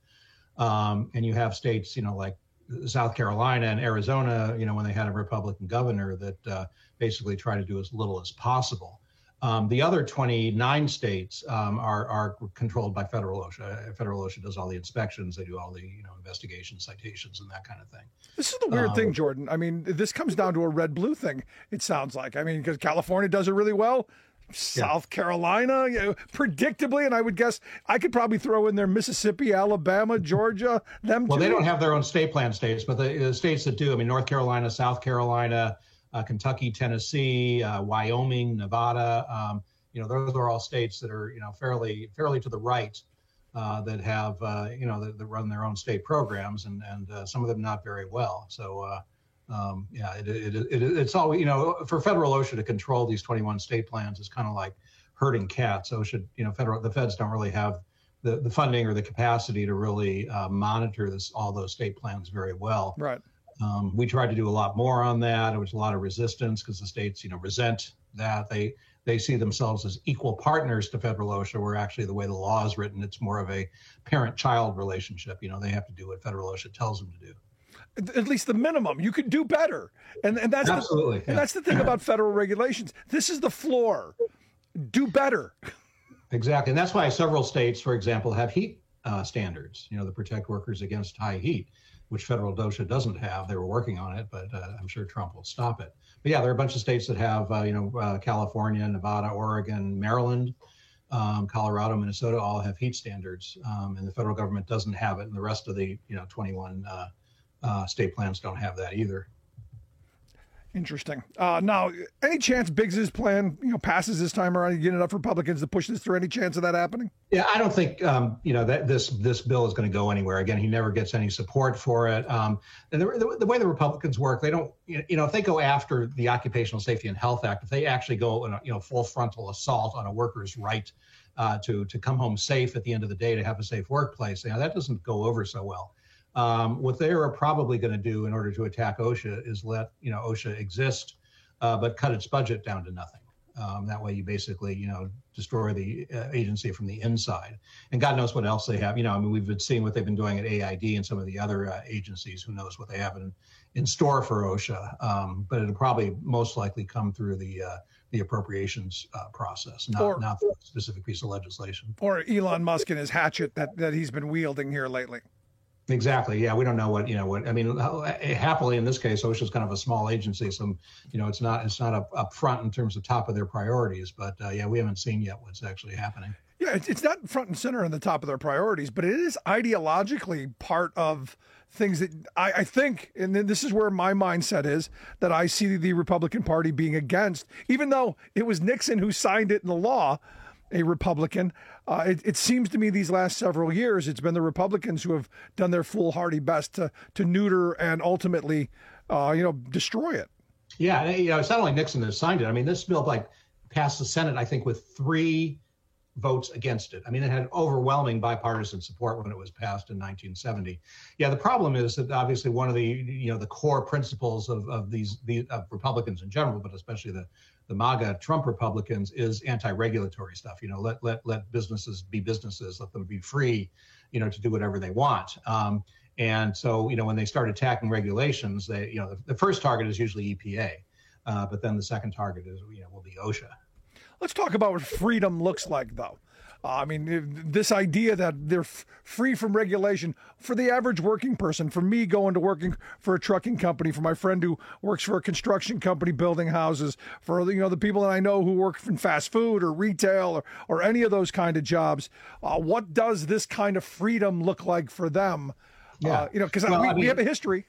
Um, and you have states, you know, like South Carolina and Arizona, you know, when they had a Republican governor that uh, basically try to do as little as possible. Um, the other twenty-nine states um, are are controlled by federal OSHA. Federal OSHA does all the inspections. They do all the, you know, investigations, citations, and that kind of thing.
This is the weird
um,
thing, Jordan. I mean, this comes down to a red-blue thing, it sounds like. I mean, because California does it really well. South yeah. Carolina, you know, predictably, and I would guess I could probably throw in there Mississippi, Alabama, Georgia, them
Well,
too.
they don't have their own state plan states, but the, the states that do, I mean, North Carolina, South Carolina, uh, Kentucky, Tennessee, uh, Wyoming, Nevada, um, you know, those are all states that are, you know, fairly fairly to the right, uh, that have, uh, you know, that, that run their own state programs, and and uh, some of them not very well. So, uh, um, yeah, it, it, it, it, it's all, you know, for federal OSHA to control these twenty-one state plans is kind of like herding cats. OSHA, you know, federal the feds don't really have the, the funding or the capacity to really uh, monitor this all those state plans very well.
Right.
Um, we tried to do a lot more on that. There was a lot of resistance because the states, you know, resent that. They they see themselves as equal partners to federal OSHA, where actually the way the law is written, it's more of a parent-child relationship. You know, they have to do what federal OSHA tells them to do.
At least the minimum. You could do better. And and that's
Absolutely,
the,
yeah.
and that's the thing about federal regulations. This is the floor. Do better.
Exactly. And that's why several states, for example, have heat uh, standards, you know, to protect workers against high heat, which federal OSHA doesn't have. They were working on it, but uh, I'm sure Trump will stop it. But yeah, there are a bunch of states that have, uh, you know, uh, California, Nevada, Oregon, Maryland, um, Colorado, Minnesota, all have heat standards, um, and the federal government doesn't have it, and the rest of the, you know, twenty-one uh, uh, state plans don't have that either.
Interesting. Uh, now, any chance Biggs's plan, you know, passes this time around? You get enough Republicans to push this through? Any chance of that happening?
Yeah, I don't think um, you know that this this bill is going to go anywhere. Again, he never gets any support for it. Um, and the, the, the way the Republicans work, they don't, you know, if they go after the Occupational Safety and Health Act, if they actually go in a, you know, full frontal assault on a worker's right uh, to to come home safe at the end of the day, to have a safe workplace, you know, that doesn't go over so well. Um, what they are probably going to do in order to attack OSHA is let, you know, OSHA exist, uh, but cut its budget down to nothing. Um, that way you basically, you know, destroy the uh, agency from the inside. And God knows what else they have. You know, I mean, we've been seeing what they've been doing at A I D and some of the other uh, agencies. Who knows what they have in, in store for OSHA. Um, but it'll probably most likely come through the uh, the appropriations uh, process, not,
or,
not through a specific piece of legislation.
Or Elon Musk and his hatchet that, that he's been wielding here lately.
Exactly. Yeah, we don't know what, you know, what, I mean, happily in this case, OSHA is kind of a small agency. So, you know, it's not, it's not up, up front in terms of top of their priorities, but uh, yeah, we haven't seen yet what's actually happening.
Yeah, it's not front and center in the top of their priorities, but it is ideologically part of things that I, I think, and then this is where my mindset is, that I see the Republican Party being against, even though it was Nixon who signed it in the law, a Republican. Uh, it, it seems to me these last several years, it's been the Republicans who have done their foolhardy best to to neuter and ultimately, uh, you know, destroy it.
Yeah, you know, it's not only Nixon that signed it. I mean, this bill like passed the Senate, I think, with three votes against it. I mean, it had overwhelming bipartisan support when it was passed in nineteen seventy. Yeah, the problem is that obviously one of the, you know, the core principles of of these the of Republicans in general, but especially the the MAGA Trump Republicans, is anti-regulatory stuff. You know, let let let businesses be businesses, let them be free, you know, to do whatever they want. Um, and so, you know, when they start attacking regulations, they, you know, the, the first target is usually E P A, uh, but then the second target is, you know, will be OSHA.
Let's talk about what freedom looks like, though. Uh, I mean, this idea that they're f- free from regulation for the average working person, for me going to working for a trucking company, for my friend who works for a construction company building houses, for you know the people that I know who work in fast food or retail or, or any of those kind of jobs, uh, what does this kind of freedom look like for them?
Yeah,
uh, you know, because
well,
we,
I mean,
we have a history.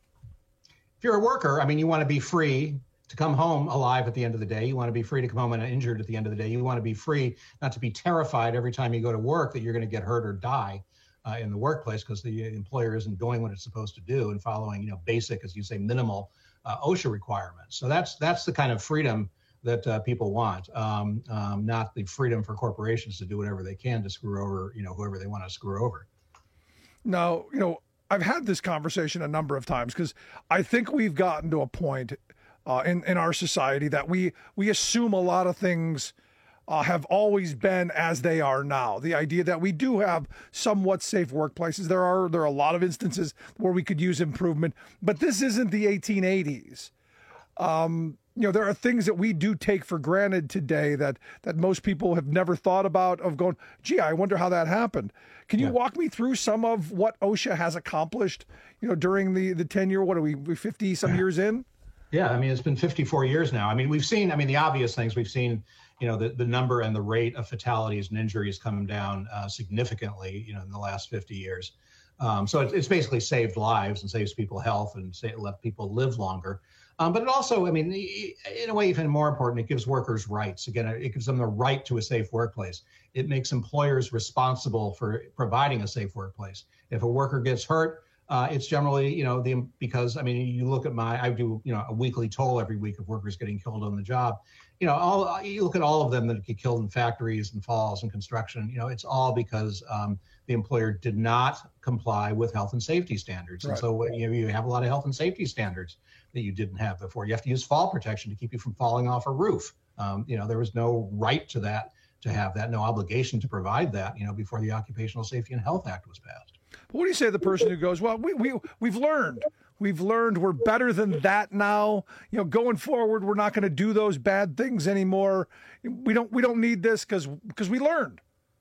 If you're a worker, I mean, you want to be free to come home alive at the end of the day. You want to be free to come home and injured at the end of the day. You want to be free not to be terrified every time you go to work that you're going to get hurt or die uh, in the workplace because the employer isn't doing what it's supposed to do and following, you know, basic, as you say, minimal uh, OSHA requirements. So that's that's the kind of freedom that uh, people want, um, um, not the freedom for corporations to do whatever they can to screw over, you know, whoever they want to screw over.
Now, you know, I've had this conversation a number of times because I think we've gotten to a point uh, in, in our society that we, we assume a lot of things uh, have always been as they are now. The idea that we do have somewhat safe workplaces. There are, there are a lot of instances where we could use improvement, but this isn't the eighteen eighties. Um, you know, there are things that we do take for granted today that, that most people have never thought about of going, gee, I wonder how that happened. Can you yeah. walk me through some of what OSHA has accomplished, you know, during the, the tenure? What are we, fifty some years in?
Yeah. I mean, it's been fifty-four years now. I mean, we've seen, I mean, the obvious things we've seen, you know, the, the number and the rate of fatalities and injuries come down uh, significantly, you know, in the last fifty years. Um, so it, it's basically saved lives and saves people health and say, let people live longer. Um, but it also, I mean, in a way, even more important, it gives workers rights. Again, it gives them the right to a safe workplace. It makes employers responsible for providing a safe workplace. If a worker gets hurt, uh, it's generally, you know, the because, I mean, you look at my, I do, you know, a weekly toll every week of workers getting killed on the job. You know, all you look at all of them that get killed in factories and falls and construction, you know, it's all because um, the employer did not comply with health and safety standards. Right. And so you know, you have a lot of health and safety standards that you didn't have before. You have to use fall protection to keep you from falling off a roof. Um, you know, there was no right to that, to have that, no obligation to provide that, you know, before the Occupational Safety and Health Act was passed.
But what do you say to the person who goes, well, we, we, we've learned, we've learned we're better than that now. You know, going forward, we're not going to do those bad things anymore. We don't, we don't need this because, because we learned.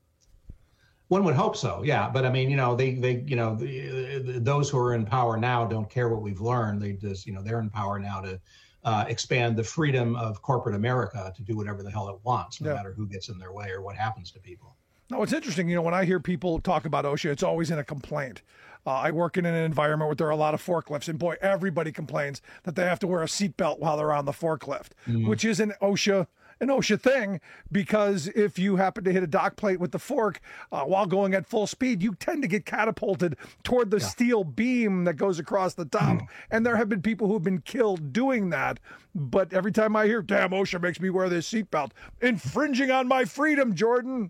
One would hope so, yeah. But I mean, you know, they, they, you know, the, the, those who are in power now don't care what we've learned. They just, you know, they're in power now to uh, expand the freedom of corporate America to do whatever the hell it wants, no yeah. matter who gets in their way or what happens to people.
No, it's interesting. You know, when I hear people talk about OSHA, it's always in a complaint. Uh, I work in an environment where there are a lot of forklifts, and boy, everybody complains that they have to wear a seatbelt while they're on the forklift, mm. which is an OSHA an OSHA thing, because if you happen to hit a dock plate with the fork uh, while going at full speed, you tend to get catapulted toward the yeah. steel beam that goes across the top. Mm. And there have been people who have been killed doing that. But every time I hear, damn, OSHA makes me wear this seatbelt, infringing on my freedom, Jordan.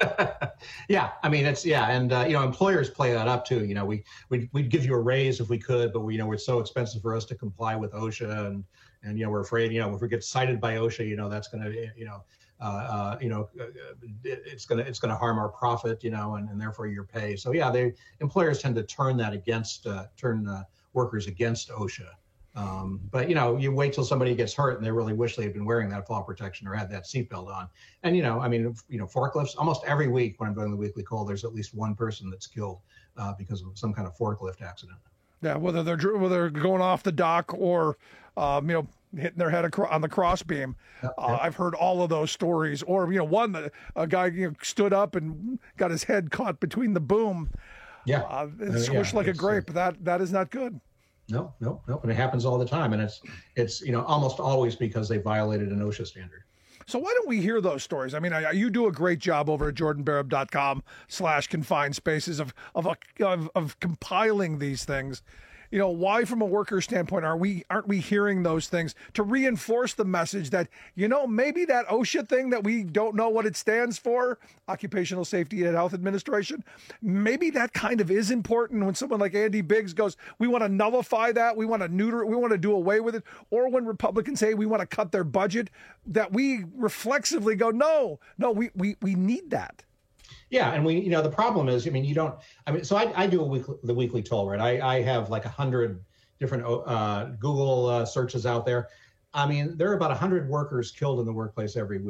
yeah, I mean, it's, yeah. And, uh, you know, employers play that up too. You know, we, we'd, we'd give you a raise if we could, but we, you know, it's so expensive for us to comply with OSHA, and, and, you know, we're afraid, you know, if we get cited by OSHA, you know, that's going to, you know, uh, uh, you know, it, it's going to, it's going to harm our profit, you know, and, and therefore your pay. So yeah, they, employers tend to turn that against, uh, turn uh, workers against OSHA. Um, but, you know, you wait till somebody gets hurt and they really wish they had been wearing that fall protection or had that seatbelt on. And, you know, I mean, you know, forklifts, almost every week when I'm doing the weekly call, there's at least one person that's killed uh, because of some kind of forklift accident.
Yeah, whether they're whether they're going off the dock or, um, you know, hitting their head acro- on the cross beam. Yeah, uh, yeah. I've heard all of those stories. Or, you know, one that a guy you know, stood up and got his head caught between the boom.
Yeah.
Uh, and squished uh, yeah, like a grape. Uh, that That is not good.
No, no, no. And it happens all the time. And it's, it's you know, almost always because they violated an OSHA standard.
So why don't we hear those stories? I mean, I, you do a great job over at jordan barab dot com slash confined spaces of, of, of, of compiling these things. You know, why from a worker standpoint are we, aren't we hearing those things to reinforce the message that, you know, maybe that OSHA thing that we don't know what it stands for, Occupational Safety and Health Administration, maybe that kind of is important when someone like Andy Biggs goes, we want to nullify that, we want to neuter it, we want to do away with it, or when Republicans say we want to cut their budget, that we reflexively go, no, no, we, we, we need that.
Yeah, and we, you know, the problem is, I mean, you don't, I mean, so I, I do a weekly, the weekly toll, right? I, I have like a hundred different uh, Google uh, searches out there. I mean, there are about a hundred workers killed in the workplace every week.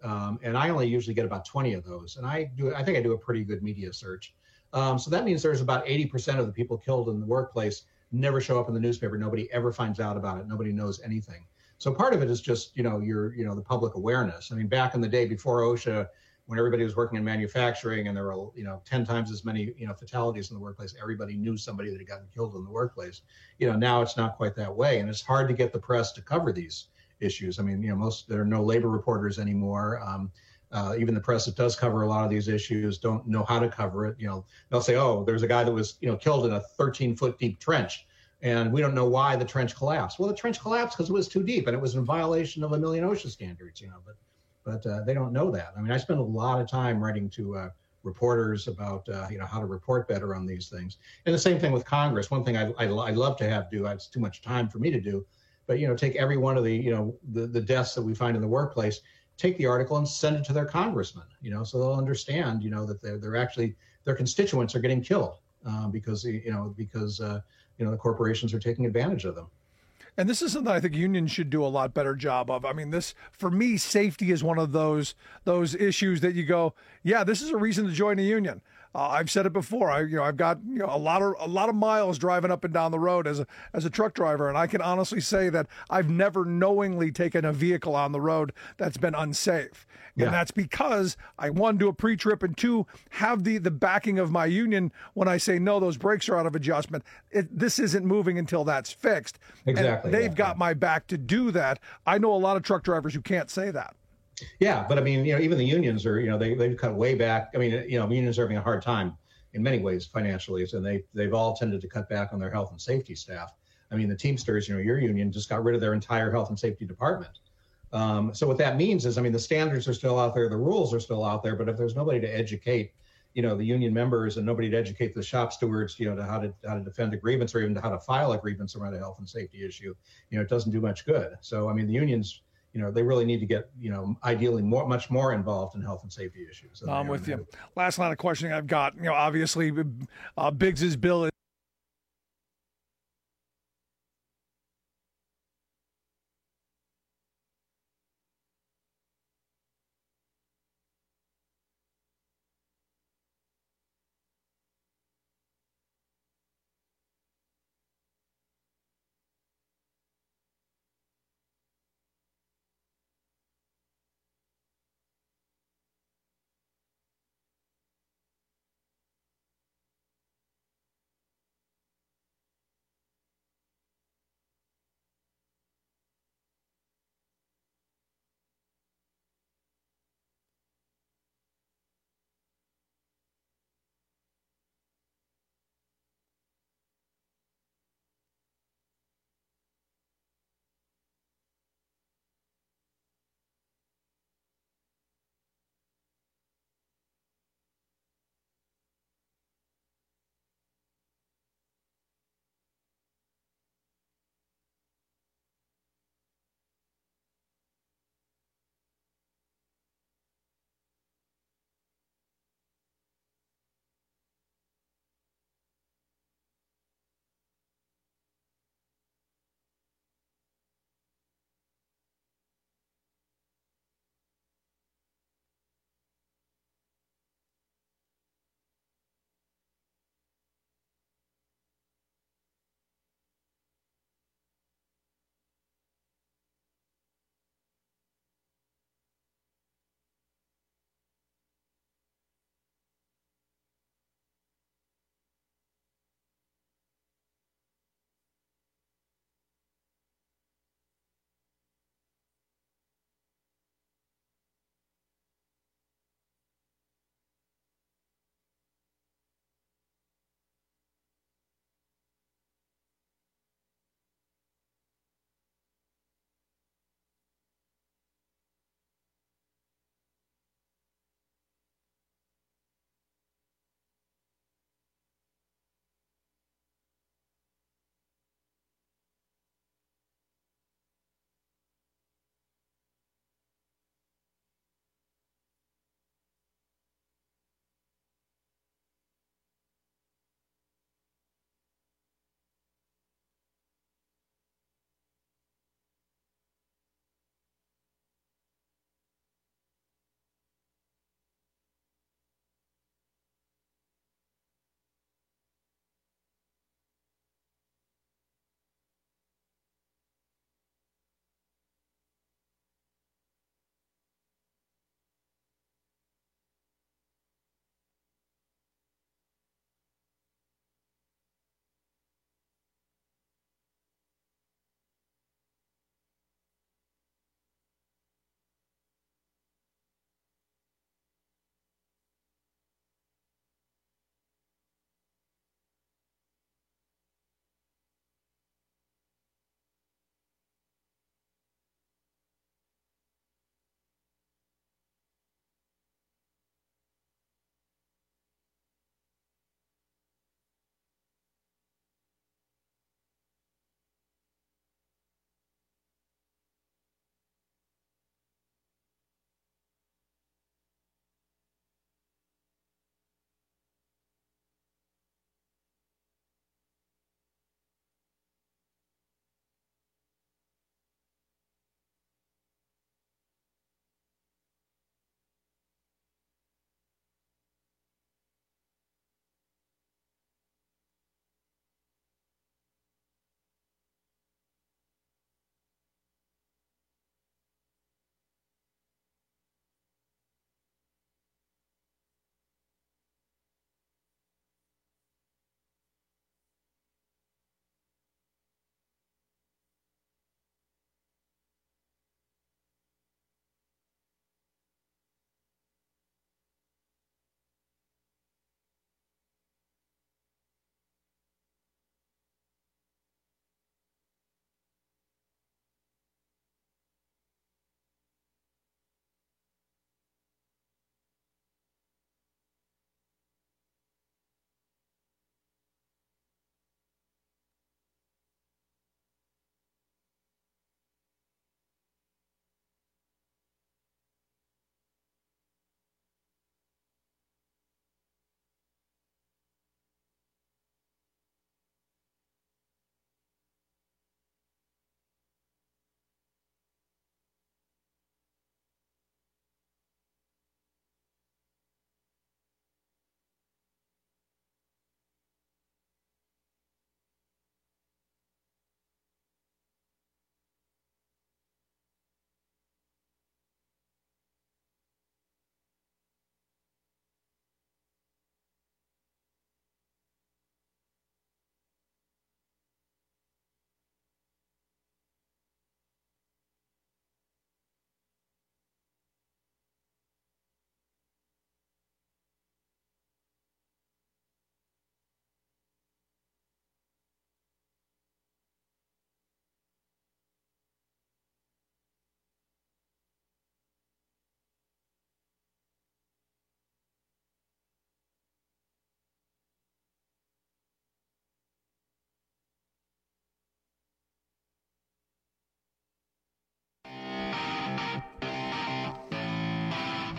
um, and I only usually get about twenty of those. And I do, I think I do a pretty good media search. Um, so that means there's about eighty percent of the people killed in the workplace never show up in the newspaper. Nobody ever finds out about it. Nobody knows anything. So part of it is just, you know, your, you know, the public awareness. I mean, back in the day before OSHA, when everybody was working in manufacturing and there were, you know, ten times as many, you know, fatalities in the workplace, everybody knew somebody that had gotten killed in the workplace. You know, now it's not quite that way. And it's hard to get the press to cover these issues. I mean, you know, most, there are no labor reporters anymore. Um, uh, even the press that does cover a lot of these issues don't know how to cover it. You know, they'll say, oh, there's a guy that was, you know, killed in a thirteen foot deep trench, and we don't know why the trench collapsed. Well, the trench collapsed because it was too deep and it was in violation of a million OSHA standards, you know, but but uh, they don't know that. I mean, I spend a lot of time writing to uh, reporters about, uh, you know, how to report better on these things. And the same thing with Congress. One thing I, I, I love to have do, it's too much time for me to do, but, you know, take every one of the, you know, the, the deaths that we find in the workplace, take the article and send it to their congressman, you know, so they'll understand, you know, that they're, they're actually, their constituents are getting killed uh, because, you know, because, uh, you know, the corporations are taking advantage of them.
And this is something I think unions should do a lot better job of. I mean, this, for me, safety is one of those those issues that you go, yeah, this is a reason to join a union. Uh, I've said it before. I, you know, I've got you know a lot of a lot of miles driving up and down the road as a as a truck driver, and I can honestly say that I've never knowingly taken a vehicle on the road that's been unsafe.
Yeah.
And that's because I, one, do a pre-trip, and two, have the the backing of my union when I say, no, those brakes are out of adjustment. It, this isn't moving until that's fixed.
Exactly.
And they've
yeah.
got my back to do that. I know a lot of truck drivers who can't say that.
Yeah, but I mean, you know, even the unions are, you know, they, they've cut way back. I mean, you know, unions are having a hard time in many ways financially, and they, they've all tended to cut back on their health and safety staff. I mean, the Teamsters, you know, your union just got rid of their entire health and safety department. Um, so what that means is, I mean, the standards are still out there, the rules are still out there, but if there's nobody to educate, you know, the union members and nobody to educate the shop stewards, you know, to how to how to defend a grievance or even to how to file a grievance around a health and safety issue, you know, it doesn't do much good. So, I mean, the unions, you know, they really need to get, you know, ideally more, much more involved in health and safety issues.
I'm with you. Last line of questioning I've got, you know, obviously uh, Biggs's bill is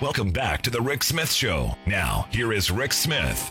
Welcome back to the Rick Smith Show. Now, here is Rick Smith.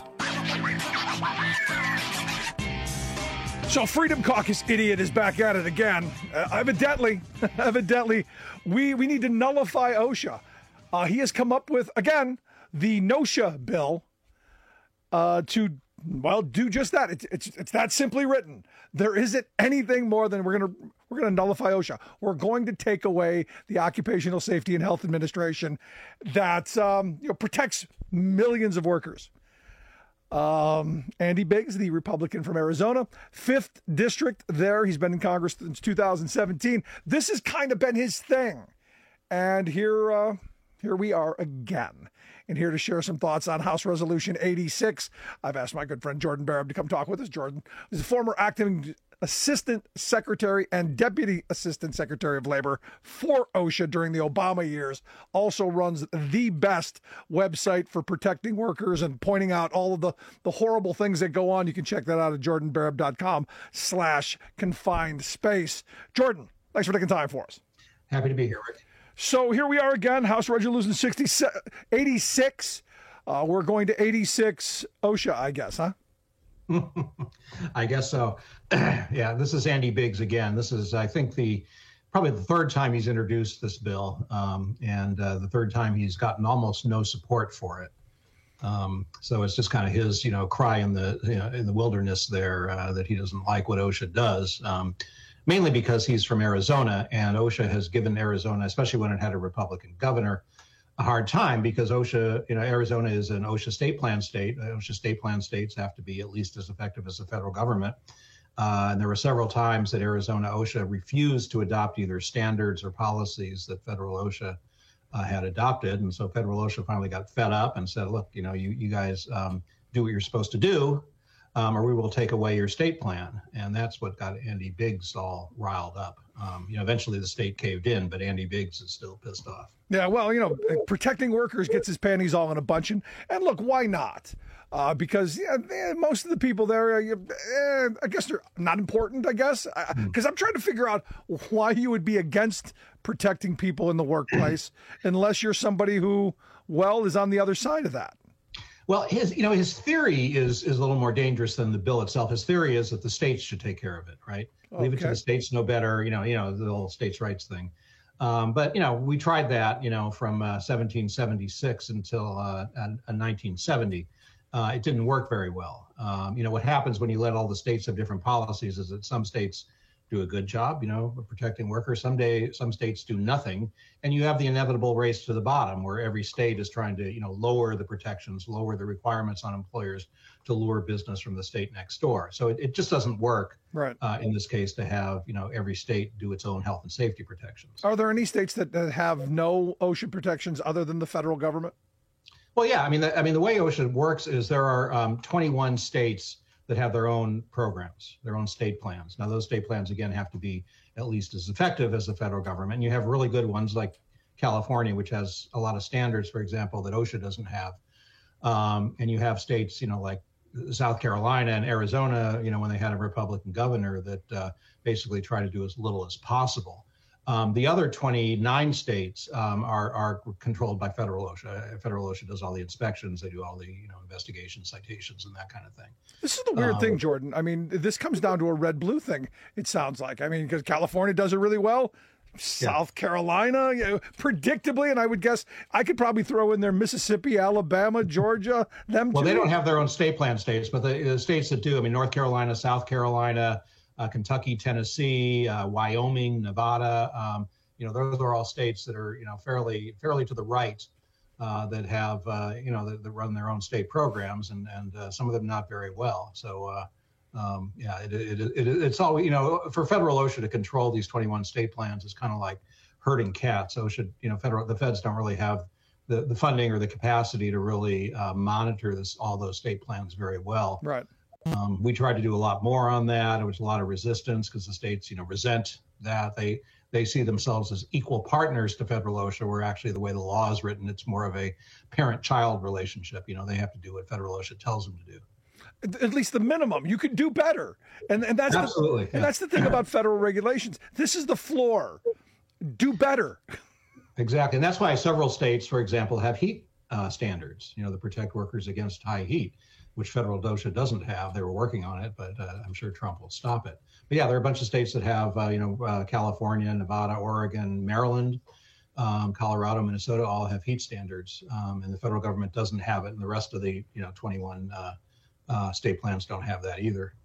So Freedom Caucus idiot is back at it again. Uh, evidently, evidently, we, we need to nullify OSHA. Uh, he has come up with, again, the NOSHA bill uh, to, well, do just that. It's, it's it's that simply written. There isn't anything more than we're gonna we're gonna nullify OSHA. We're going to take away the Occupational Safety and Health Administration that um, you know protects millions of workers. Um, Andy Biggs, the Republican from Arizona, fifth district there. He's been in Congress since two thousand seventeen. This has kind of been his thing. And here, uh, here we are again. And here to share some thoughts on House Resolution eighty-six, I've asked my good friend Jordan Barab to come talk with us. Jordan is a former acting Assistant Secretary and Deputy Assistant Secretary of Labor for OSHA during the Obama years, also runs the best website for protecting workers and pointing out all of the, the horrible things that go on. You can check that out at jordanbarab.com slash confined space. Jordan, thanks for taking time for us.
Happy to be here, Rick.
So here we are again, House Resolution eighty-six. Uh, we're going to eighty-six OSHA, I guess, huh?
I guess so. Yeah, this is Andy Biggs again. This is, I think, the probably the third time he's introduced this bill, um, and uh, the third time he's gotten almost no support for it. Um, so it's just kind of his, you know, cry in the you know, in the wilderness there uh, that he doesn't like what OSHA does. Um, mainly because he's from Arizona, and OSHA has given Arizona, especially when it had a Republican governor, a hard time because OSHA, you know, Arizona is an OSHA state plan state. OSHA state plan states have to be at least as effective as the federal government. Uh, and there were several times that Arizona OSHA refused to adopt either standards or policies that federal OSHA uh, had adopted. And so federal OSHA finally got fed up and said, look, you know, you, you guys um, do what you're supposed to do. Um, or we will take away your state plan. And that's what got Andy Biggs all riled up. Um, you know, eventually the state caved in, but Andy Biggs is still pissed off.
Yeah, well, you know, protecting workers gets his panties all in a bunch. And, and look, why not? Uh, because yeah, most of the people there, uh, eh, I guess they're not important, I guess. Because mm. I'm trying to figure out why you would be against protecting people in the workplace unless you're somebody who, well, is on the other side of that.
Well, his, you know, his theory is is a little more dangerous than the bill itself. His theory is that the states should take care of it, right? Okay. Leave it to the states, no better, you know, you know, the whole states' rights thing. Um, but you know, we tried that, you know, from uh, seventeen seventy-six until uh, uh, nineteen seventy. Uh, it didn't work very well. Um, you know, what happens when you let all the states have different policies is that some states do a good job, you know, of protecting workers. Someday, some states do nothing, and you have the inevitable race to the bottom where every state is trying to, you know, lower the protections, lower the requirements on employers to lure business from the state next door. So it, it just doesn't work,
right?
Uh, in this case, to have, you know, every state do its own health and safety protections.
Are there any states that, that have no OSHA protections other than the federal government?
Well, yeah, I mean, the, I mean, the way OSHA works is there are um, twenty-one states that have their own programs, their own state plans. Now, those state plans, again, have to be at least as effective as the federal government. And you have really good ones like California, which has a lot of standards, for example, that OSHA doesn't have. Um, and you have states, you know, like South Carolina and Arizona, you know, when they had a Republican governor that uh, basically try to do as little as possible. Um, the other twenty-nine states um, are are controlled by federal OSHA. Federal OSHA does all the inspections. They do all the, you know, investigations, citations, and that kind of thing.
This is the weird
um,
thing, Jordan. I mean, this comes down to a red-blue thing, it sounds like. I mean, because California does it really well. South yeah. Carolina, you know, predictably, and I would guess I could probably throw in there Mississippi, Alabama, Georgia, them
Well,
too.
they don't have their own state plan states, but the, the states that do, I mean, North Carolina, South Carolina, uh, Kentucky, Tennessee, uh, Wyoming, Nevada, um, you know, those are all states that are, you know, fairly fairly to the right, uh, that have, uh, you know, that, that run their own state programs, and and uh, some of them not very well. So, uh, um, yeah, it, it, it, it, it's all, you know, for federal OSHA to control these twenty-one state plans is kind of like herding cats. OSHA, you know, federal the feds don't really have the, the funding or the capacity to really uh, monitor this all those state plans very well.
Right.
Um, we tried to do a lot more on that. There was a lot of resistance because the states, you know, resent that. They they see themselves as equal partners to federal OSHA, where actually the way the law is written, it's more of a parent-child relationship. You know, they have to do what federal OSHA tells them to do.
At least the minimum. You could do better. And and that's
Absolutely,
the,
yeah.
and that's the thing about federal regulations. This is the floor. Do better.
Exactly. And that's why several states, for example, have heat uh, standards, you know, to protect workers against high heat, which federal DOSHA doesn't have. They were working on it, but uh, I'm sure Trump will stop it. But yeah, there are a bunch of states that have, uh, you know, uh, California, Nevada, Oregon, Maryland, um, Colorado, Minnesota, all have heat standards. Um, and the federal government doesn't have it. And the rest of the, you know, twenty-one uh, uh, state plans don't have that either.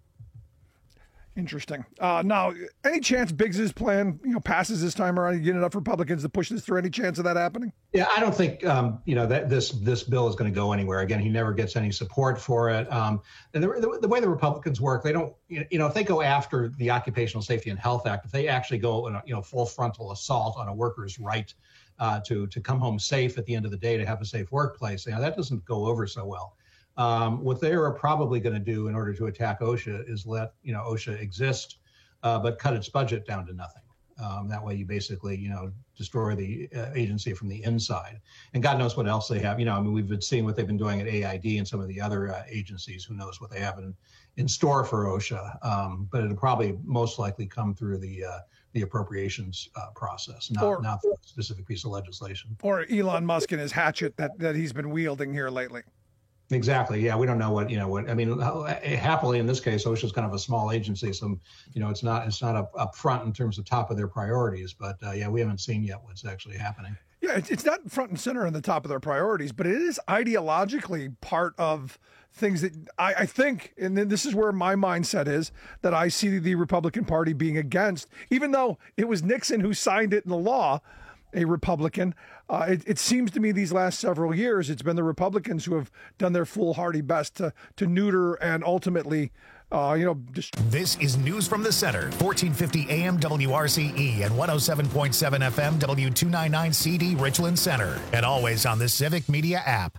Interesting. Uh, now, any chance Biggs's plan, you know, passes this time around? You get enough Republicans to push this through? Any chance of that happening?
Yeah, I don't think um, you know that this this bill is going to go anywhere. Again, he never gets any support for it. Um, and the, the, the way the Republicans work, they don't, you know, if they go after the Occupational Safety and Health Act, if they actually go in a, you know, full frontal assault on a worker's right uh, to to come home safe at the end of the day, to have a safe workplace, you know, that doesn't go over so well. Um, what they are probably going to do in order to attack OSHA is let, you know, OSHA exist, uh, but cut its budget down to nothing. Um, that way you basically, you know, destroy the uh, agency from the inside. And God knows what else they have. You know, I mean, we've been seeing what they've been doing at A I D and some of the other uh, agencies. Who knows what they have in, in store for OSHA. Um, but it'll probably most likely come through the uh, the appropriations uh, process, not, or, not through a specific piece of legislation.
Or Elon Musk and his hatchet that, that he's been wielding here lately.
Exactly. Yeah, we don't know what, you know, what, I mean, happily in this case, OSHA is kind of a small agency. So, you know, it's not it's not up, up front in terms of top of their priorities. But uh, yeah, we haven't seen yet what's actually happening.
Yeah, it's, it's not front and center in the top of their priorities, but it is ideologically part of things that I, I think, and then this is where my mindset is, that I see the Republican Party being against, even though it was Nixon who signed it in the law, a Republican. Uh, it, it seems to me these last several years, it's been the Republicans who have done their foolhardy best to to neuter and ultimately, uh, you know. Dist-
this is News from the Center, fourteen fifty A M W R C E and one oh seven point seven F M W two ninety-nine C D Richland Center, and always on the Civic Media app.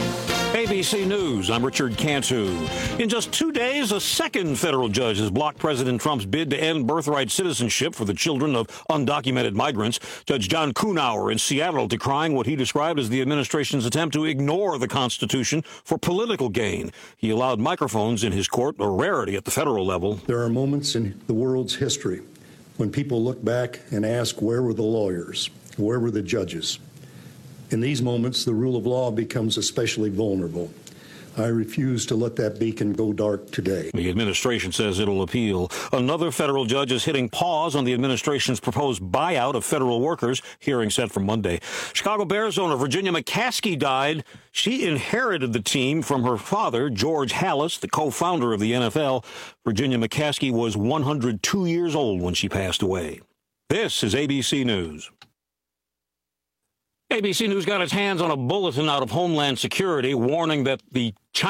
A B C News, I'm Richard Cantu. In just two days, a second federal judge has blocked President Trump's bid to end birthright citizenship for the children of undocumented migrants. Judge John Kuhnauer in Seattle decrying what he described as the administration's attempt to ignore the Constitution for political gain. He allowed microphones in his court, a rarity at the federal level.
There are moments in the world's history when people look back and ask, where were the lawyers? Where were the judges? In these moments, the rule of law becomes especially vulnerable. I refuse to let that beacon go dark today.
The administration says it'll appeal. Another federal judge is hitting pause on the administration's proposed buyout of federal workers. Hearing set for Monday. Chicago Bears owner Virginia McCaskey died. She inherited the team from her father, George Halas, the co-founder of the N F L. Virginia McCaskey was one hundred two years old when she passed away. This is A B C News. A B C News got its hands on a bulletin out of Homeland Security warning that the China